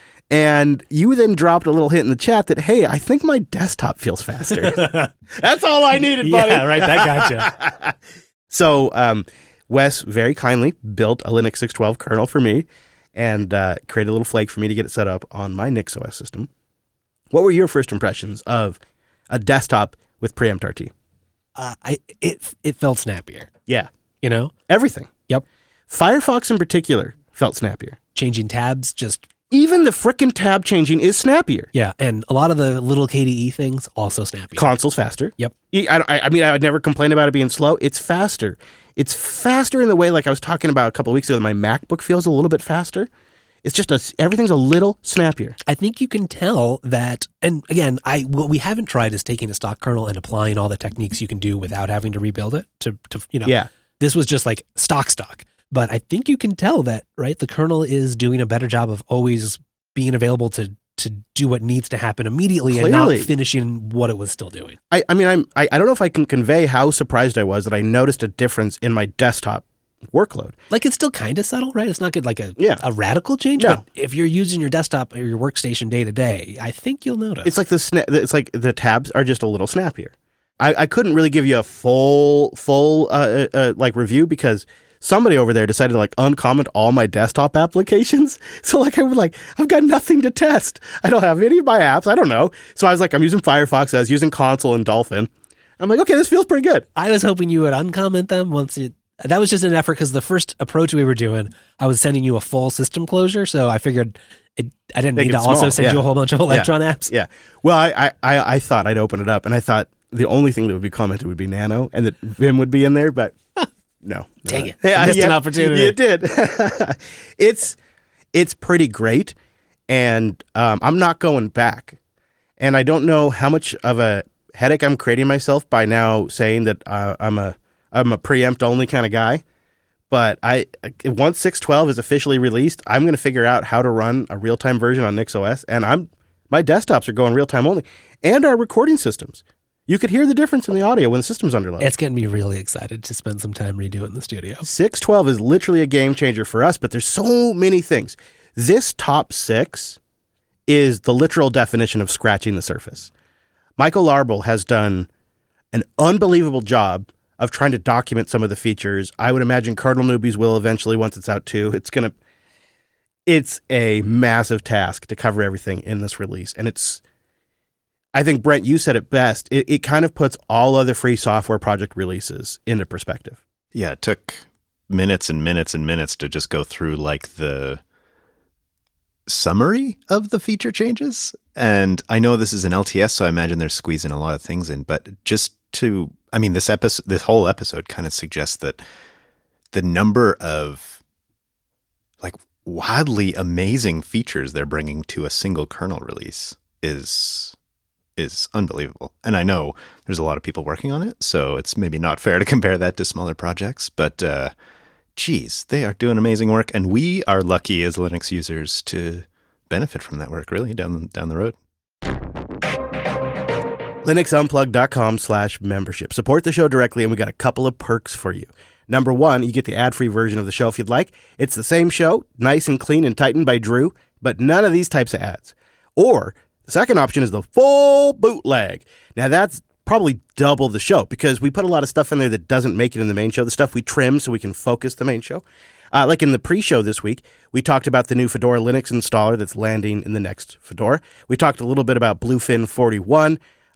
Speaker 2: And you then dropped a little hint in the chat that, hey, I think my desktop feels faster. That's all I needed, buddy.
Speaker 1: Yeah, right. That gotcha.
Speaker 2: So um, Wes very kindly built a Linux six twelve kernel for me and uh, created a little flake for me to get it set up on my NixOS system. What were your first impressions of a desktop with Preempt R T?
Speaker 1: Uh, I it it felt snappier.
Speaker 2: Yeah,
Speaker 1: You know,
Speaker 2: everything.
Speaker 1: Yep.
Speaker 2: Firefox in particular felt snappier.
Speaker 1: changing tabs just
Speaker 2: Even the frickin' tab changing is snappier.
Speaker 1: yeah, and a lot of the little K D E things also snappier.
Speaker 2: Console's faster.
Speaker 1: Yep.
Speaker 2: I, I, I mean, I would never complain about it being slow. It's faster. It's faster in the way, like I was talking about a couple of weeks ago, my MacBook feels a little bit faster. It's just a, everything's a little snappier.
Speaker 1: I think you can tell that, and again, I what we haven't tried is taking a stock kernel and applying all the techniques you can do without having to rebuild it. To, to you know,
Speaker 2: Yeah.
Speaker 1: this was just like stock stock. But I think you can tell that, right? The kernel is doing a better job of always being available to to do what needs to happen immediately and
Speaker 2: Clearly.
Speaker 1: not finishing what it was still doing.
Speaker 2: I, I mean, I'm, I, I don't know if I can convey how surprised I was that I noticed a difference in my desktop workload.
Speaker 1: Like it's still kind of subtle, right? It's not good like a
Speaker 2: Yeah.
Speaker 1: a radical change,
Speaker 2: No.
Speaker 1: but if you're using your desktop or your workstation day to day, I think you'll notice.
Speaker 2: It's like the sna- it's like the tabs are just a little snappier. I, I couldn't really give you a full full uh, uh, uh, like review because somebody over there decided to like uncomment all my desktop applications. So like I was like, I've got nothing to test. I don't have any of my apps. I don't know. So I was like, I'm using Firefox. I was using Console and Dolphin. I'm like, okay, this feels pretty good.
Speaker 1: I was hoping you would uncomment them once it. That was just an effort because the first approach we were doing, I was sending you a full system closure, so I figured it, I didn't
Speaker 2: Make
Speaker 1: need
Speaker 2: it
Speaker 1: to also
Speaker 2: small,
Speaker 1: send
Speaker 2: yeah.
Speaker 1: you a whole bunch of Electron apps.
Speaker 2: Yeah. Well, I, I, I, I thought I'd open it up and I thought the only thing that would be commented would be Nano and that Vim would be in there, but no.
Speaker 1: Dang it.
Speaker 2: Yeah,
Speaker 1: You missed an
Speaker 2: yeah,
Speaker 1: opportunity.
Speaker 2: You did. it's it's pretty great. And um, I'm not going back. And I don't know how much of a headache I'm creating myself by now saying that uh, I'm a I'm a preempt only kind of guy. But I once six twelve is officially released, I'm going to figure out how to run a real-time version on NixOS. And I'm my desktops are going real-time only. And our recording systems. You could hear the difference in the audio when the system's under load.
Speaker 1: It's getting me really excited to spend some time redoing the studio.
Speaker 2: six twelve is literally a game changer for us, but there's so many things. This top six is the literal definition of scratching the surface. Michael Larble has done an unbelievable job of trying to document some of the features. I would imagine Kernel Newbies will eventually once it's out too. It's going to, it's a massive task to cover everything in this release. And it's, I think, Brent, you said it best. It, it kind of puts all other free software project releases into perspective.
Speaker 3: Yeah, it took minutes and minutes and minutes to just go through like the summary of the feature changes. And I know this is an L T S, so I imagine they're squeezing a lot of things in, but just to, I mean, this episode, this whole episode kind of suggests that the number of like wildly amazing features they're bringing to a single kernel release is is unbelievable. And I know there's a lot of people working on it, so it's maybe not fair to compare that to smaller projects, but uh, geez, they are doing amazing work. And we are lucky as Linux users to benefit from that work really down, down the road.
Speaker 2: linuxunplugged.com slash membership. Support the show directly, and we got a couple of perks for you. Number one, you get the ad-free version of the show if you'd like. It's the same show, nice and clean and tightened by Drew, but none of these types of ads. Or the second option is the full bootleg. Now that's probably double the show because we put a lot of stuff in there that doesn't make it in the main show, the stuff we trim so we can focus the main show. Uh, like in the pre-show this week, we talked about the new Fedora Linux installer that's landing in the next Fedora. We talked a little bit about Bluefin forty-one.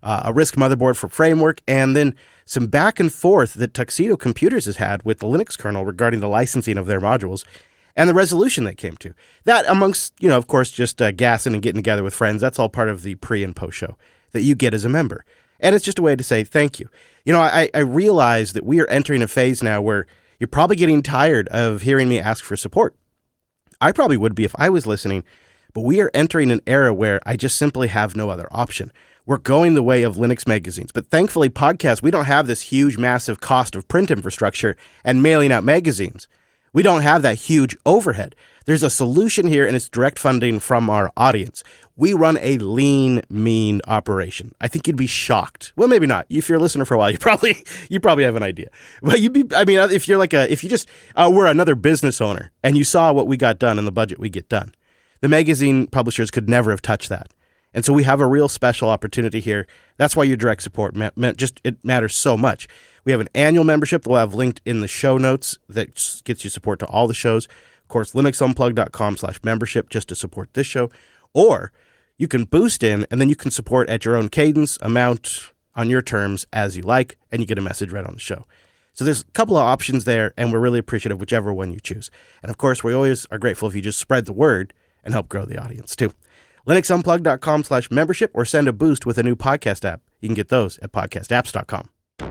Speaker 2: uh, a RISC motherboard for Framework, and then some back and forth that Tuxedo Computers has had with the Linux kernel regarding the licensing of their modules and the resolution they came to. That, amongst, you know, of course, just uh, gassing and getting together with friends, that's all part of the pre and post show that you get as a member. And it's just a way to say thank you. You know, I, I realize that we are entering a phase now where you're probably getting tired of hearing me ask for support. I probably would be if I was listening, but we are entering an era where I just simply have no other option. We're going the way of Linux magazines, but thankfully podcasts, we don't have this huge, massive cost of print infrastructure and mailing out magazines. We don't have that huge overhead. There's a solution here, and it's direct funding from our audience. We run a lean, mean operation. I think you'd be shocked. Well, maybe not. If you're a listener for a while, you probably you probably have an idea. But you'd be. I mean, if you're like a, if you just uh, we're another business owner, and you saw what we got done and the budget we get done, the magazine publishers could never have touched that. And so we have a real special opportunity here. That's why your direct support ma- ma- just it matters so much. We have an annual membership that we'll have linked in the show notes that gets you support to all the shows. Of course, linuxunplug.com slash membership just to support this show. Or you can boost in, and then you can support at your own cadence, amount, on your terms as you like, and you get a message right on the show. So there's a couple of options there, and we're really appreciative whichever one you choose. And of course, we always are grateful if you just spread the word and help grow the audience too. linuxunplug.com slash membership, or send a boost with a new podcast app. You can get those at podcast apps dot com.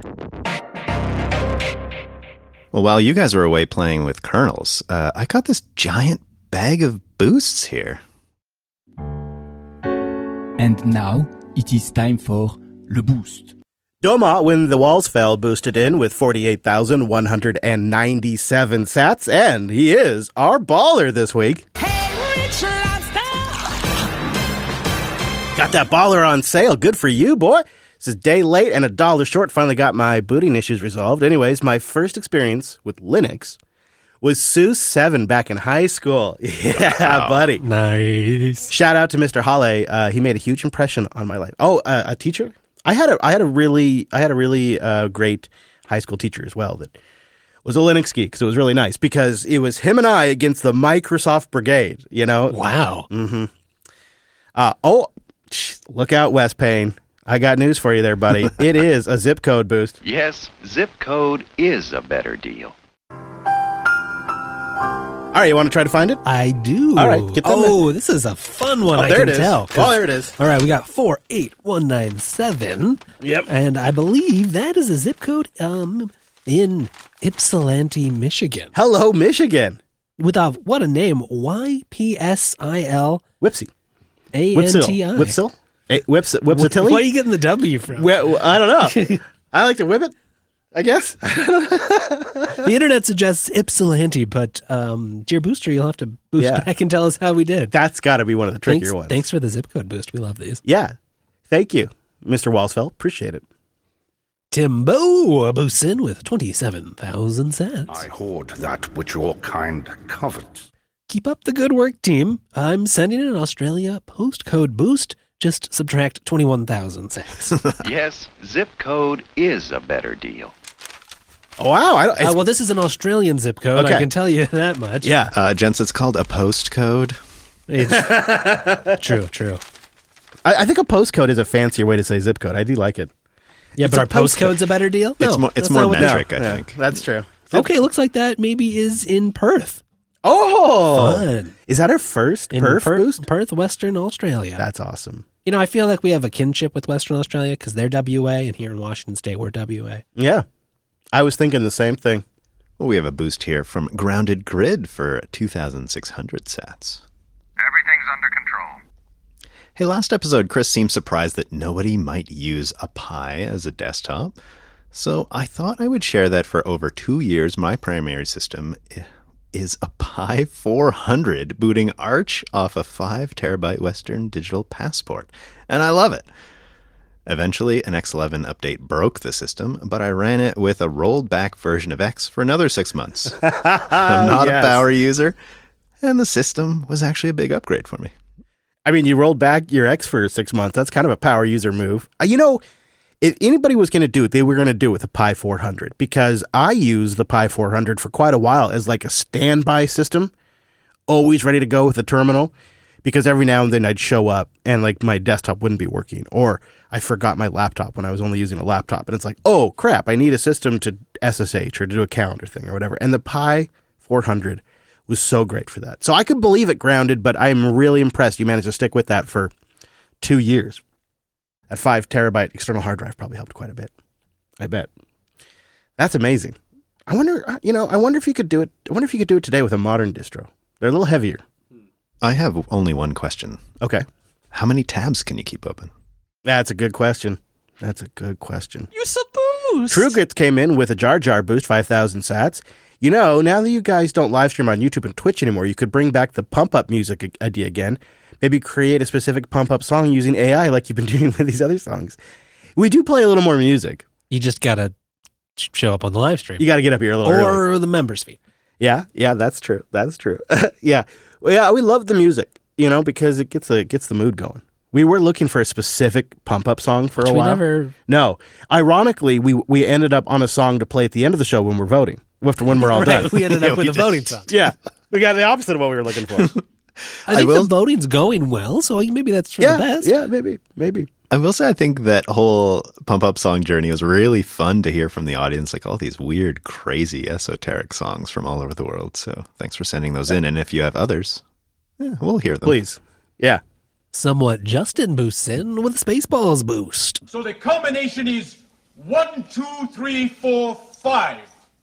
Speaker 3: Well, while you guys were away playing with kernels, uh, I got this giant bag of boosts here.
Speaker 7: And now it is time for Le Boost.
Speaker 2: Doma, When the Walls Fell, boosted in with forty-eight thousand one hundred ninety-seven sats, and he is our baller this week. Got that baller on sale. Good for you, boy. This is day late and a dollar short. Finally got my booting issues resolved. Anyways, my first experience with Linux was SUSE seven back in high school. Yeah,
Speaker 3: Wow.
Speaker 2: buddy.
Speaker 1: Nice.
Speaker 2: Shout out to Mister Halle. Uh, he made a huge impression on my life. Oh, uh, a teacher? I had a I had a really I had a really uh, great high school teacher as well that was a Linux geek. So it was really nice because it was him and I against the Microsoft Brigade. You know?
Speaker 1: Wow.
Speaker 2: Mm-hmm. Uh, oh, look out, Wes Payne. I got news for you there, buddy. It is a zip code boost.
Speaker 8: Yes, zip code is a better deal.
Speaker 2: All right, you want to try to find it?
Speaker 1: I do.
Speaker 2: All right, get them
Speaker 1: Oh, this is a fun one.
Speaker 2: Oh,
Speaker 1: I
Speaker 2: there
Speaker 1: can
Speaker 2: it is.
Speaker 1: tell.
Speaker 2: Oh, there it is.
Speaker 1: All right, we got four eight one nine seven.
Speaker 2: Yep.
Speaker 1: And I believe that is a zip code um in Ypsilanti, Michigan.
Speaker 2: Hello, Michigan.
Speaker 1: With a what a name, Y P S I L
Speaker 2: Whipsy.
Speaker 1: A N T I.
Speaker 2: Whipsil. Whipsil? Eh, Whips,
Speaker 1: Where
Speaker 2: Whipsatilly?
Speaker 1: are you getting the W from?
Speaker 2: Well, I don't know. I like to whip it, I guess.
Speaker 1: The internet suggests Ypsilanti, but um, dear Booster, you'll have to boost
Speaker 2: Yeah.
Speaker 1: back and tell us how we did.
Speaker 2: That's got to be one of the trickier
Speaker 1: Thanks,
Speaker 2: ones.
Speaker 1: thanks for the zip code boost. We love these.
Speaker 2: Yeah. Thank you, Mister Walsfeld. Appreciate it.
Speaker 1: Timbo boosts in with twenty-seven thousand cents.
Speaker 9: I hoard that which your kind covets.
Speaker 1: Keep up the good work, team. I'm sending an Australia postcode boost. Just subtract twenty-one thousand cents.
Speaker 8: Yes, zip code is a better deal.
Speaker 2: Oh, wow. I don't,
Speaker 1: Uh,
Speaker 2: it's-
Speaker 1: well, this is an Australian zip code.
Speaker 2: Okay.
Speaker 1: I can tell you that much.
Speaker 2: yeah.
Speaker 3: Uh, gents, it's called a postcode.
Speaker 1: It's, true, true.
Speaker 2: I, I think a postcode is a fancier way to say zip code. I do like it.
Speaker 1: Yeah,
Speaker 2: It's
Speaker 1: but
Speaker 2: a
Speaker 1: our postcode's a better deal?
Speaker 3: It's
Speaker 1: No,
Speaker 3: more- it's
Speaker 1: that's
Speaker 3: more
Speaker 1: not what that-
Speaker 3: metric. I
Speaker 2: Yeah,
Speaker 3: think.
Speaker 2: that's true.
Speaker 1: Okay, looks like that maybe is in Perth.
Speaker 2: Oh,
Speaker 1: Fun.
Speaker 2: is that our first
Speaker 1: In
Speaker 2: perf
Speaker 1: Perth,
Speaker 2: boost?
Speaker 1: Perth, Western Australia.
Speaker 2: That's awesome.
Speaker 1: You know, I feel like we have a kinship with Western Australia because they're W A, and here in Washington State, we're W A.
Speaker 2: Yeah. I was thinking the same thing.
Speaker 3: Well, we have a boost here from Grounded Grid for two thousand six hundred sats.
Speaker 9: Everything's under control.
Speaker 3: Hey, last episode, Chris seemed surprised that nobody might use a Pi as a desktop. So I thought I would share that for over two years, my primary system is a Pi four hundred booting Arch off a five terabyte Western Digital Passport. And I love it. Eventually, an X eleven update broke the system, but I ran it with a rolled back version of X for another six months. I'm not
Speaker 2: Yes.
Speaker 3: a power user, and the system was actually a big upgrade for me.
Speaker 2: I mean, you rolled back your X for six months. That's kind of a power user move. Uh, you know, if anybody was going to do it, they were going to do it with a Pi four hundred, because I used the Pi four hundred for quite a while as like a standby system, always ready to go with the terminal, because every now and then I'd show up and like my desktop wouldn't be working, or I forgot my laptop when I was only using a laptop. And it's like, oh crap, I need a system to S S H or to do a calendar thing or whatever. And the Pi four hundred was so great for that. So I could believe it grounded, but I'm really impressed you managed to stick with that for two years. That five terabyte external hard drive probably helped quite a bit. I bet. That's amazing. I wonder, you know, I wonder if you could do it. I wonder if you could do it today with a modern distro. They're a little heavier.
Speaker 3: I have only one question.
Speaker 2: Okay.
Speaker 3: How many tabs can you keep open?
Speaker 2: That's a good question. That's a good question.
Speaker 4: Use a boost.
Speaker 2: TrueGrits came in with a Jar Jar boost, five thousand sats. You know, now that you guys don't live stream on YouTube and Twitch anymore, you could bring back the pump up music idea again. Maybe create a specific pump up song using A I like you've been doing with these other songs. We do play a little more music.
Speaker 1: You just gotta show up on the live stream
Speaker 2: You got to get up here a little
Speaker 1: or
Speaker 2: early.
Speaker 1: the members feed.
Speaker 2: Yeah, yeah, that's true. That's true. yeah, well, yeah, we love the music, you know, because it gets the gets the mood going. We were looking for a specific pump up song for
Speaker 1: Which
Speaker 2: a
Speaker 1: we
Speaker 2: while.
Speaker 1: never.
Speaker 2: No, ironically, we we ended up on a song to play at the end of the show when we're voting. After when we're all
Speaker 1: Right,
Speaker 2: done.
Speaker 1: we ended
Speaker 3: Yeah,
Speaker 1: up with
Speaker 3: we
Speaker 1: a
Speaker 3: did.
Speaker 1: voting song.
Speaker 2: Yeah, we got the opposite of what we were looking for.
Speaker 1: I think
Speaker 3: will-
Speaker 1: the voting's going well, so maybe that's for
Speaker 2: yeah,
Speaker 1: the best.
Speaker 2: yeah, maybe, maybe.
Speaker 3: I will say I think that whole pump up song journey was really fun to hear from the audience, like all these weird, crazy, esoteric songs from all over the world. So thanks for sending those in. And if you have others, yeah, we'll hear them.
Speaker 2: Please, yeah.
Speaker 1: Somewhat Justin boosts in with a Spaceballs boost.
Speaker 9: So the combination is one, two, three, four, five.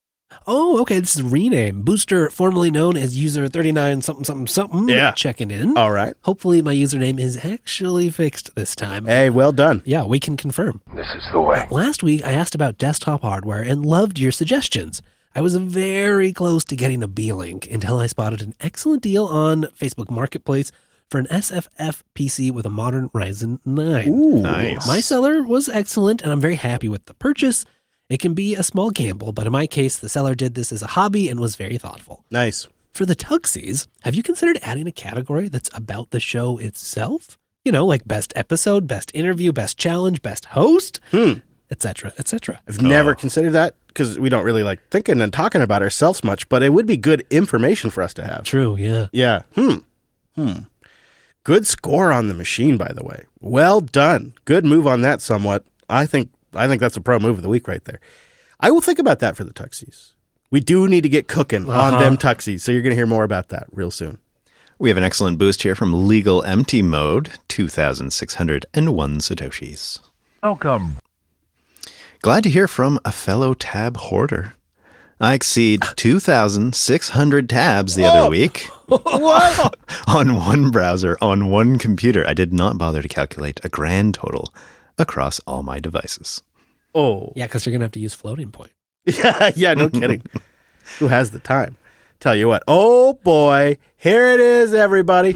Speaker 1: Oh, okay. This is rename. Booster, formerly known as user thirty-nine something something something.
Speaker 2: Yeah.
Speaker 1: Checking in.
Speaker 2: All right.
Speaker 1: Hopefully my username is actually fixed this time.
Speaker 2: Hey, well done.
Speaker 1: Yeah, we can confirm.
Speaker 9: This is the way.
Speaker 1: Last week, I asked about desktop hardware and loved your suggestions. I was very close to getting a B-Link until I spotted an excellent deal on Facebook Marketplace for an S F F P C with a modern Ryzen nine.
Speaker 2: Ooh,
Speaker 3: Nice.
Speaker 1: My seller was excellent, and I'm very happy with the purchase. It can be a small gamble, but in my case, the seller did this as a hobby and was very thoughtful.
Speaker 2: nice.
Speaker 1: For the Tugsies, have you considered adding a category that's about the show itself? You know, like best episode, best interview, best challenge, best host,
Speaker 2: Hmm.
Speaker 1: et cetera, et cetera.
Speaker 2: I've never
Speaker 3: Oh.
Speaker 2: considered that because we don't really like thinking and talking about ourselves much, but it would be good information for us to have.
Speaker 1: True, yeah.
Speaker 2: Yeah. Hmm. Hmm. Good score on the machine, by the way. Well done. Good move on that somewhat. I think I think that's a pro move of the week right there. I will think about that for the Tuxies. We do need to get cooking on
Speaker 1: Uh-huh.
Speaker 2: them Tuxies, so you're going to hear more about that real soon.
Speaker 3: We have an excellent boost here from Legal Empty Mode, two thousand six hundred one Satoshis.
Speaker 9: Welcome.
Speaker 3: Glad to hear from a fellow tab hoarder. I exceed two thousand six hundred tabs the other week
Speaker 2: What?
Speaker 3: on one browser, on one computer. I did not bother to calculate a grand total across all my devices.
Speaker 2: Oh.
Speaker 1: Yeah, because you're going to have to use floating point.
Speaker 2: Yeah, yeah, no kidding. Who has the time? Tell you what. Oh boy, here it is, everybody.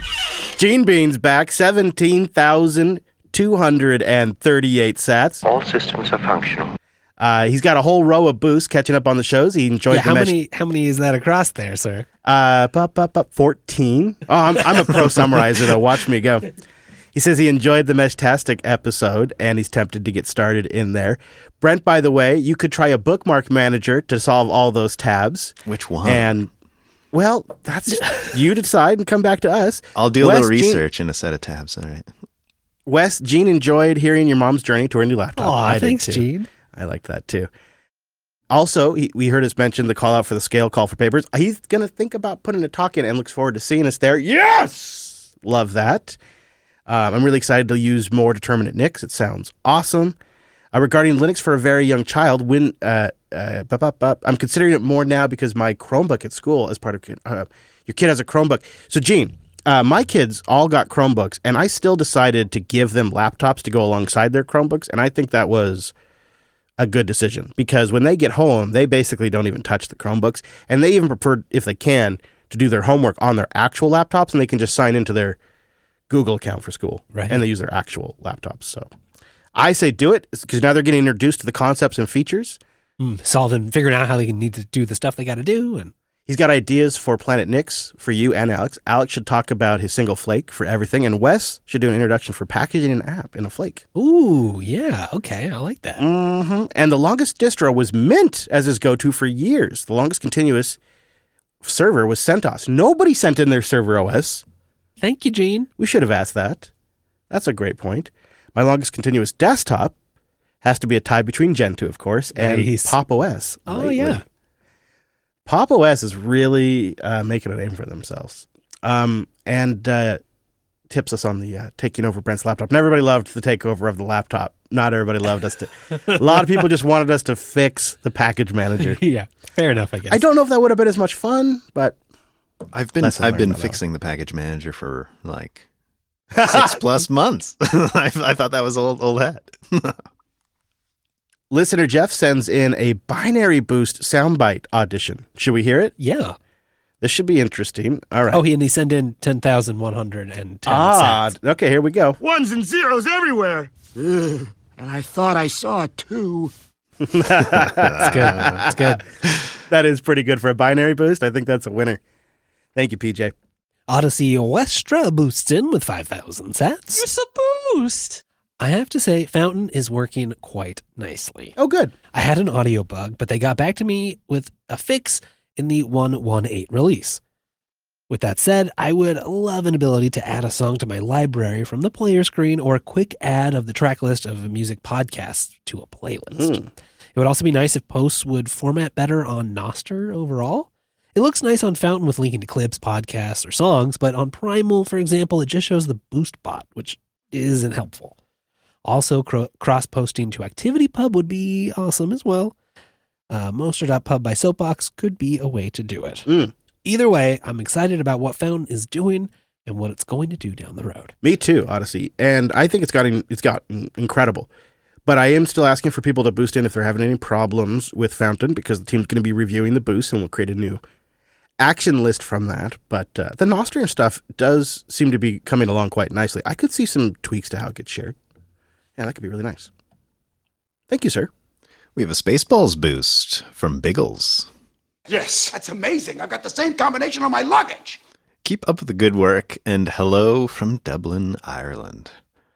Speaker 2: Gene Bean's back, seventeen thousand two hundred thirty-eight sats.
Speaker 8: All systems are functional.
Speaker 2: Uh, he's got a whole row of boosts catching up on the shows. He enjoyed
Speaker 1: Yeah,
Speaker 2: the
Speaker 1: how
Speaker 2: mesh.
Speaker 1: many how many is that across there, sir?
Speaker 2: Uh, up, up, up, fourteen. Oh, I'm, I'm a pro summarizer, though. Watch me go. He says he enjoyed the Meshtastic episode, and he's tempted to get started in there. Brent, by the way, you could try a bookmark manager to solve all those tabs.
Speaker 3: Which one?
Speaker 2: And, well, that's you decide and come back to us.
Speaker 3: I'll do a
Speaker 2: Wes,
Speaker 3: little
Speaker 2: Gene-
Speaker 3: research in a set of tabs. All right.
Speaker 2: Wes, Gene enjoyed hearing your mom's journey to her new laptop.
Speaker 1: Aw,
Speaker 2: I did
Speaker 1: thanks,
Speaker 2: too.
Speaker 1: Gene.
Speaker 2: I like that too. Also, he, we heard us mention the call out for the scale call for papers. He's going to think about putting a talk in and looks forward to seeing us there. Yes! Love that. Um, I'm really excited to use more determinate nicks. It sounds awesome. Uh, regarding Linux for a very young child, when uh, uh, bup, bup, bup, I'm considering it more now because my Chromebook at school, as part of uh, your kid has a Chromebook. So, Gene, uh, my kids all got Chromebooks, and I still decided to give them laptops to go alongside their Chromebooks, and I think that was a good decision because when they get home, they basically don't even touch the Chromebooks, and they even prefer, if they can, to do their homework on their actual laptops, and they can just sign into their Google account for school,
Speaker 1: Right.
Speaker 2: and they use their actual laptops. So I say do it because now they're getting introduced to the concepts and features.
Speaker 1: Mm, solving, figuring out how they need to do the stuff they got to do. And
Speaker 2: He's got ideas for Planet Nix for you and Alex. Alex should talk about his single flake for everything, and Wes should do an introduction for packaging an app in a flake.
Speaker 1: ooh, yeah, okay, I like that.
Speaker 2: hmm And the longest distro was Mint as his go-to for years. The longest continuous server was CentOS. Nobody sent in their server O S.
Speaker 1: Thank you, Gene.
Speaker 2: We should have asked that. That's a great point. My longest continuous desktop has to be a tie between Gentoo, of course, and
Speaker 1: Nice.
Speaker 2: Pop! O S.
Speaker 1: Oh,
Speaker 2: lately.
Speaker 1: yeah.
Speaker 2: Pop! O S is really uh, making a name for themselves. Um, and uh, tips us on the uh, taking over Brent's laptop. And everybody loved the takeover of the laptop. Not everybody loved us to. A lot of people just wanted us to fix the package manager.
Speaker 1: Yeah, fair enough, I guess.
Speaker 2: I don't know if that would have been as much fun, but
Speaker 3: I've been
Speaker 2: Lesson
Speaker 3: I've
Speaker 2: learned
Speaker 3: been
Speaker 2: on that
Speaker 3: fixing the package manager for like six plus months. I, I thought that was old old hat.
Speaker 2: listener Jeff sends in a binary boost soundbite audition. Should we hear it?
Speaker 1: Yeah.
Speaker 2: This should be interesting. All right.
Speaker 1: Oh, he and he sent in ten thousand one hundred ten
Speaker 2: ah,
Speaker 1: sats.
Speaker 2: okay, here we go.
Speaker 9: Ones and zeros everywhere.
Speaker 10: Ugh, and I thought I saw two.
Speaker 1: That's good. That's good.
Speaker 2: That is pretty good for a binary boost. I think that's a winner. Thank you, P J.
Speaker 1: Odyssey Westra boosts in with five thousand sats.
Speaker 4: It's a boost.
Speaker 1: I have to say, Fountain is working quite nicely.
Speaker 2: Oh, good.
Speaker 1: I had an audio bug, but they got back to me with a fix in the one eighteen release. With that said, I would love an ability to add a song to my library from the player screen or a quick add of the track list of a music podcast to a playlist.
Speaker 2: Hmm.
Speaker 1: It would also be nice if posts would format better on Nostr overall. It looks nice on Fountain with linking to clips, podcasts, or songs, but on Primal, for example, it just shows the boost bot, which isn't helpful. Also, cro- cross-posting to ActivityPub would be awesome as well. Uh, Monster.pub by Soapbox could be a way to do it.
Speaker 2: Mm.
Speaker 1: Either way, I'm excited about what Fountain is doing and what it's going to do down the road.
Speaker 2: Me too, Odyssey. And I think it's gotten it's gotten incredible. But I am still asking for people to boost in if they're having any problems with Fountain, because the team's going to be reviewing the boost and we'll create a new action list from that. But uh, the Nostr stuff does seem to be coming along quite nicely. I could see some tweaks to how it gets shared. Yeah, that could be really nice. Thank you, sir.
Speaker 3: We have a Spaceballs boost from Biggles.
Speaker 10: Yes, that's amazing. I've got the same combination on my luggage.
Speaker 3: Keep up with the good work, and hello from Dublin, Ireland.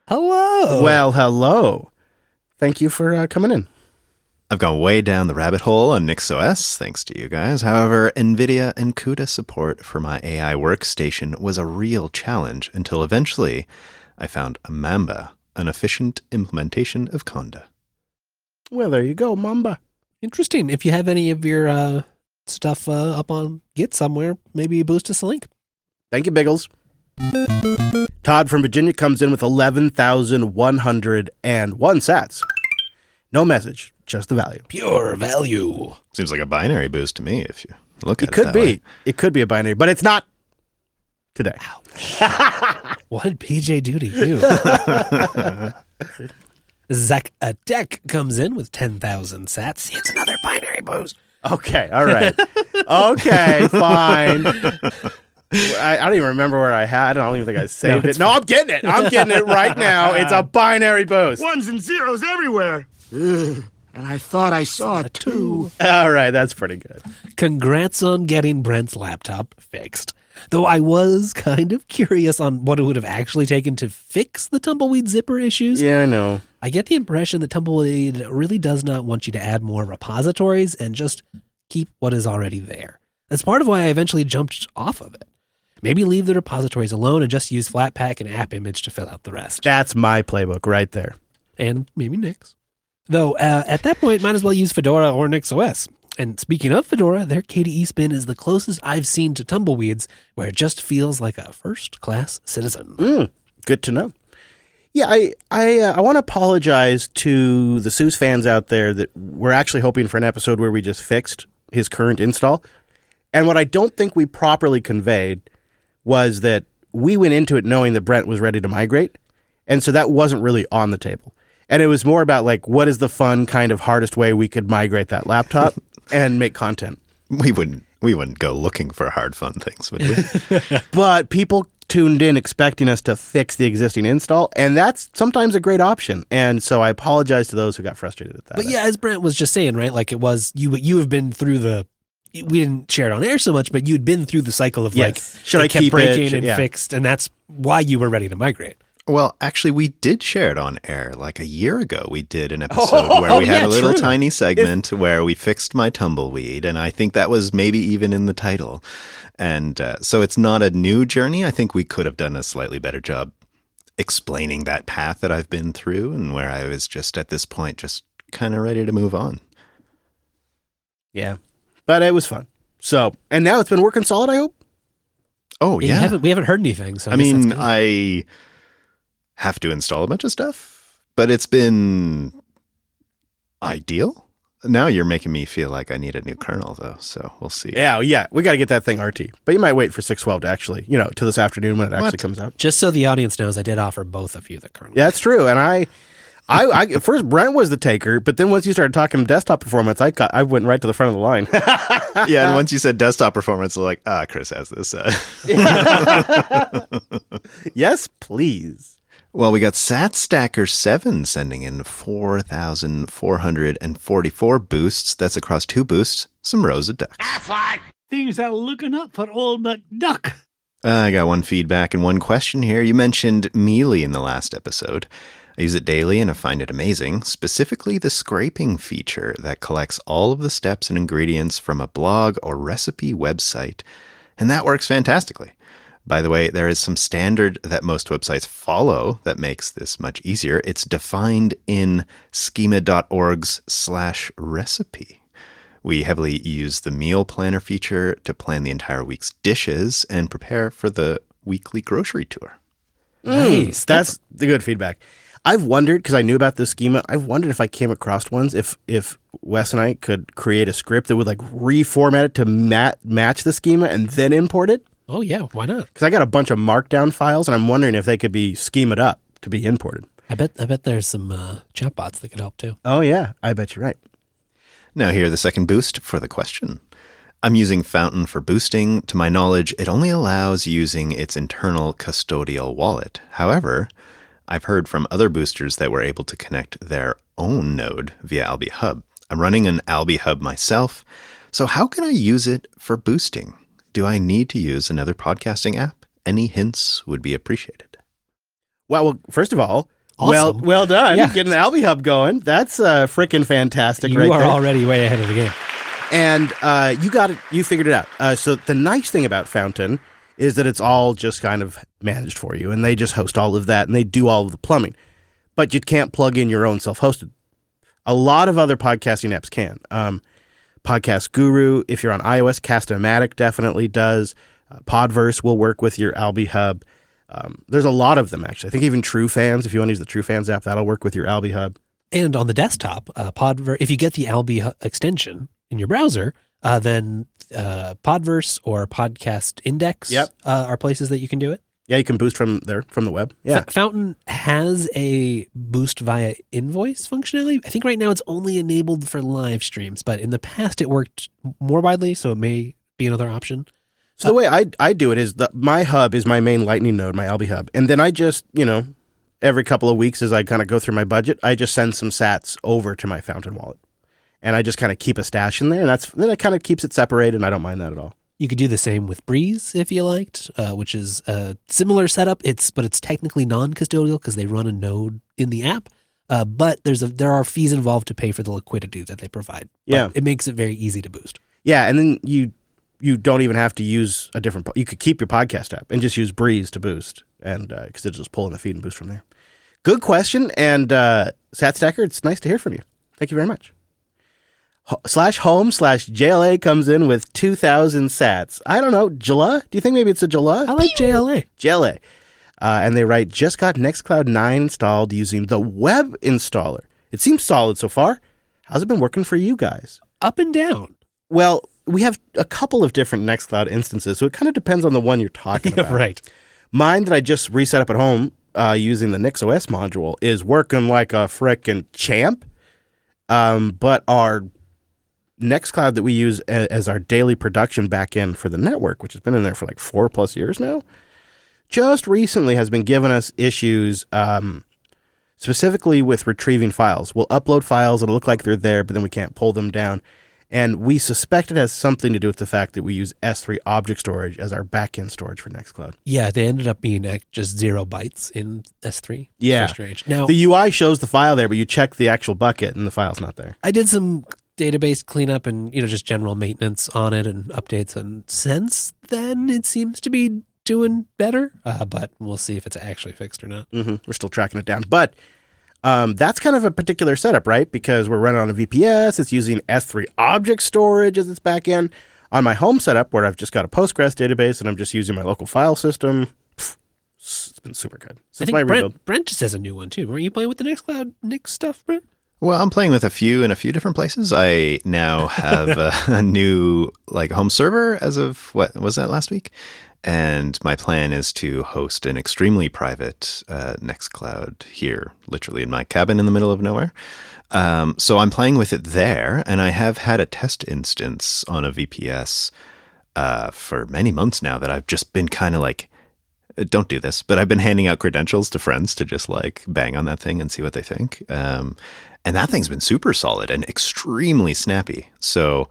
Speaker 1: Hello.
Speaker 2: Well, hello. Thank you for uh, coming in.
Speaker 3: I've gone way down the rabbit hole on NixOS, thanks to you guys. However, NVIDIA and CUDA support for my A I workstation was a real challenge until eventually I found Mamba, an efficient implementation of Conda.
Speaker 2: Well, there you go, Mamba.
Speaker 1: Interesting. If you have any of your uh, stuff uh, up on Git somewhere, maybe boost us a link.
Speaker 2: Thank you, Biggles. Todd from Virginia comes in with eleven thousand one hundred one sats. No message, just the value.
Speaker 1: Pure value.
Speaker 3: Seems like a binary boost to me if you look at
Speaker 2: It
Speaker 3: it.
Speaker 2: could
Speaker 3: that
Speaker 2: be.
Speaker 3: way.
Speaker 2: It could be a binary, but it's not today.
Speaker 1: What did P J do to you? Zach Atek comes in with ten thousand sats. It's another binary boost.
Speaker 2: Okay, all right. Okay, fine. I, I don't even remember where I had it. I don't even think I saved
Speaker 1: No,
Speaker 2: it. No, I'm getting it. I'm getting it right now. It's a binary boost.
Speaker 9: Ones and zeros everywhere.
Speaker 10: Ugh, and I thought I saw two.
Speaker 2: All right, that's pretty good.
Speaker 1: Congrats on getting Brent's laptop fixed. Though I was kind of curious on what it would have actually taken to fix the Tumbleweed zipper issues.
Speaker 2: Yeah, I know.
Speaker 1: I get the impression that Tumbleweed really does not want you to add more repositories and just keep what is already there. That's part of why I eventually jumped off of it. Maybe leave the repositories alone and just use Flatpak and App Image to fill out the rest.
Speaker 2: That's my playbook right there.
Speaker 1: And maybe Nix. Though uh, at that point, might as well use Fedora or NixOS. And speaking of Fedora, their K D E spin is the closest I've seen to Tumbleweeds, where it just feels like a first-class citizen.
Speaker 2: Mm, good to know. Yeah, I I, uh, I want to apologize to the SUSE fans out there that we're actually hoping for an episode where we just fixed his current install. And what I don't think we properly conveyed was that we went into it knowing that Brent was ready to migrate. And so that wasn't really on the table. And it was more about like, what is the fun kind of hardest way we could migrate that laptop and make content.
Speaker 3: We wouldn't we wouldn't go looking for hard fun things, would we?
Speaker 2: But people tuned in expecting us to fix the existing install, and that's sometimes a great option. And so I apologize to those who got frustrated at that.
Speaker 1: But yeah, as Brent was just saying, right? Like it was, you you have been through the, we didn't share it on air so much, but you'd been through the cycle of
Speaker 2: Yes.
Speaker 1: like,
Speaker 2: Should
Speaker 1: it
Speaker 2: I
Speaker 1: kept
Speaker 2: keep it?
Speaker 1: breaking
Speaker 2: Should-
Speaker 1: and
Speaker 2: yeah.
Speaker 1: fixed, and that's why you were ready to migrate.
Speaker 3: Well, actually, we did share it on air like a year ago. We did an episode where we had
Speaker 1: yeah,
Speaker 3: a little
Speaker 1: true.
Speaker 3: tiny segment where we fixed my tumbleweed, and I think that was maybe even in the title. And uh, so it's not a new journey. I think we could have done a slightly better job explaining that path that I've been through and where I was just at this point, just kind of ready to move on.
Speaker 2: Yeah, but it was fun. So, and now it's been working solid, I hope.
Speaker 3: Oh,
Speaker 1: We
Speaker 3: yeah.
Speaker 1: haven't we haven't heard anything. So I,
Speaker 3: I
Speaker 1: guess that's
Speaker 3: mean,
Speaker 1: good.
Speaker 3: I have to install a bunch of stuff, but it's been ideal. Now you're making me feel like I need a new kernel, though. So we'll see.
Speaker 2: Yeah, yeah, we got to get that thing R T. But you might wait for six twelve to actually, you know, to this afternoon when it actually
Speaker 3: What?
Speaker 2: comes out.
Speaker 1: Just so the audience knows, I did offer both of you the kernel.
Speaker 2: Yeah, that's true. And I, I, I at first Brent was the taker, but then once you started talking desktop performance, I got, I went right to the front of the line.
Speaker 3: Yeah, and once you said desktop performance, I'm like, ah, Chris has this. Uh.
Speaker 2: Yes, please.
Speaker 3: Well, we got SatStacker seven sending in four thousand four hundred forty-four boosts. That's across two boosts, some rows of ducks.
Speaker 4: Things are looking up for old McDuck.
Speaker 3: Uh, I got one feedback and one question here. You mentioned Mealy in the last episode. I use it daily and I find it amazing, specifically the scraping feature that collects all of the steps and ingredients from a blog or recipe website, and that works fantastically. By the way, there is some standard that most websites follow that makes this much easier. It's defined in schema.org's slash recipe. We heavily use the meal planner feature to plan the entire week's dishes and prepare for the weekly grocery tour.
Speaker 2: Nice. That's the good feedback. I've wondered, because I knew about this schema, I've wondered if I came across ones, if if Wes and I could create a script that would like reformat it to mat- match the schema and then import it.
Speaker 1: Oh yeah, why not?
Speaker 2: Because I got a bunch of markdown files, and I'm wondering if they could be schemaed up to be imported.
Speaker 1: I bet I bet there's some uh, chatbots that could help too.
Speaker 2: Oh, yeah. I bet you're right.
Speaker 3: Now here, the second boost for the question. I'm using Fountain for boosting. To my knowledge, it only allows using its internal custodial wallet. However, I've heard from other boosters that were able to connect their own node via Alby Hub. I'm running an Alby Hub myself, so how can I use it for boosting? Do I need to use another podcasting app? Any hints would be appreciated.
Speaker 2: Well, well first of all, well
Speaker 1: Awesome.
Speaker 2: well done.
Speaker 1: Yeah.
Speaker 2: Getting the Alby Hub going. That's uh, freaking fantastic
Speaker 1: You
Speaker 2: right
Speaker 1: are
Speaker 2: there.
Speaker 1: already way ahead of the game.
Speaker 2: And uh, you got it. You figured it out. Uh, so the nice thing about Fountain is that it's all just kind of managed for you, and they just host all of that, and they do all of the plumbing. But you can't plug in your own self-hosted. A lot of other podcasting apps can. Um, Podcast Guru, if you're on iOS, Cast-O-Matic definitely does. Uh, Podverse will work with your Alby Hub. Um, there's a lot of them, actually. I think even TrueFans, if you want to use the TrueFans app, that'll work with your Alby Hub.
Speaker 1: And on the desktop, uh, Podverse, if you get the Alby hu- extension in your browser, uh, then uh, Podverse or Podcast Index
Speaker 2: Yep.
Speaker 1: uh, are places that you can do it.
Speaker 2: Yeah, you can boost from there, from the web. Yeah.
Speaker 1: F- Fountain has a boost via invoice functionality. I think right now it's only enabled for live streams, but in the past it worked more widely, so it may be another option.
Speaker 2: So the way I I do it is that my hub is my main Lightning node, my Alby Hub. And then I just, you know, every couple of weeks as I kind of go through my budget, I just send some sats over to my Fountain wallet. And I just kind of keep a stash in there, and that's then it kind of keeps it separated, and I don't mind that at all.
Speaker 1: You could do the same with Breeze if you liked, uh, which is a similar setup. It's but it's technically non-custodial because they run a node in the app. Uh, but there's a there are fees involved to pay for the liquidity that they provide. But
Speaker 2: Yeah.
Speaker 1: it makes it very easy to boost.
Speaker 2: Yeah, and then you you don't even have to use a different. po- You could keep your podcast app and just use Breeze to boost, and because it'll just pull in the feed and boost from there. Good question, and uh, SatStacker, it's nice to hear from you. Thank you very much. Ho- slash home slash J L A comes in with two thousand sats. I don't know, Jala? Do you think maybe it's a Jala?
Speaker 1: I like J L A.
Speaker 2: J L A. Uh, and they write, just got Nextcloud nine installed using the web installer. It seems solid so far. How's it been working for you guys?
Speaker 1: Up and down.
Speaker 2: Well, we have a couple of different Nextcloud instances, so it kind of depends on the one you're talking about.
Speaker 1: Right.
Speaker 2: Mine that I just reset up at home uh, using the NixOS module is working like a frickin' champ. Um, but our Nextcloud that we use a- as our daily production backend for the network, which has been in there for like four plus years now, just recently has been giving us issues um, specifically with retrieving files. We'll upload files, it'll look like they're there, but then we can't pull them down. And we suspect it has something to do with the fact that we use S three object storage as our backend storage for Nextcloud.
Speaker 1: Yeah, they ended up being uh, just zero bytes in S three.
Speaker 2: Yeah.
Speaker 1: So strange. Now,
Speaker 2: The U I shows the file there, but you check the actual bucket and the file's not there.
Speaker 1: I did some database cleanup and, you know, just general maintenance on it and updates. And since then, it seems to be doing better, uh, but we'll see if it's actually fixed or not.
Speaker 2: Mm-hmm. We're still tracking it down. But um, that's kind of a particular setup, right? Because we're running on a V P S. It's using S three object storage as its backend. On my home setup, where I've just got a Postgres database and I'm just using my local file system, pff, it's been super good.
Speaker 1: I
Speaker 2: Since my
Speaker 1: think
Speaker 2: rebuild.
Speaker 1: Brent, Brent just has a new one too. Weren't you playing with the Nextcloud Nix stuff, Brent?
Speaker 3: Well, I'm playing with a few in a few different places. I now have a, a new like home server as of what was that last week? And my plan is to host an extremely private uh, Nextcloud here, literally in my cabin in the middle of nowhere. Um, so I'm playing with it there, and I have had a test instance on a V P S uh, for many months now that I've just been kind of like, don't do this, but I've been handing out credentials to friends to just like bang on that thing and see what they think. Um, and that thing's been super solid and extremely snappy. So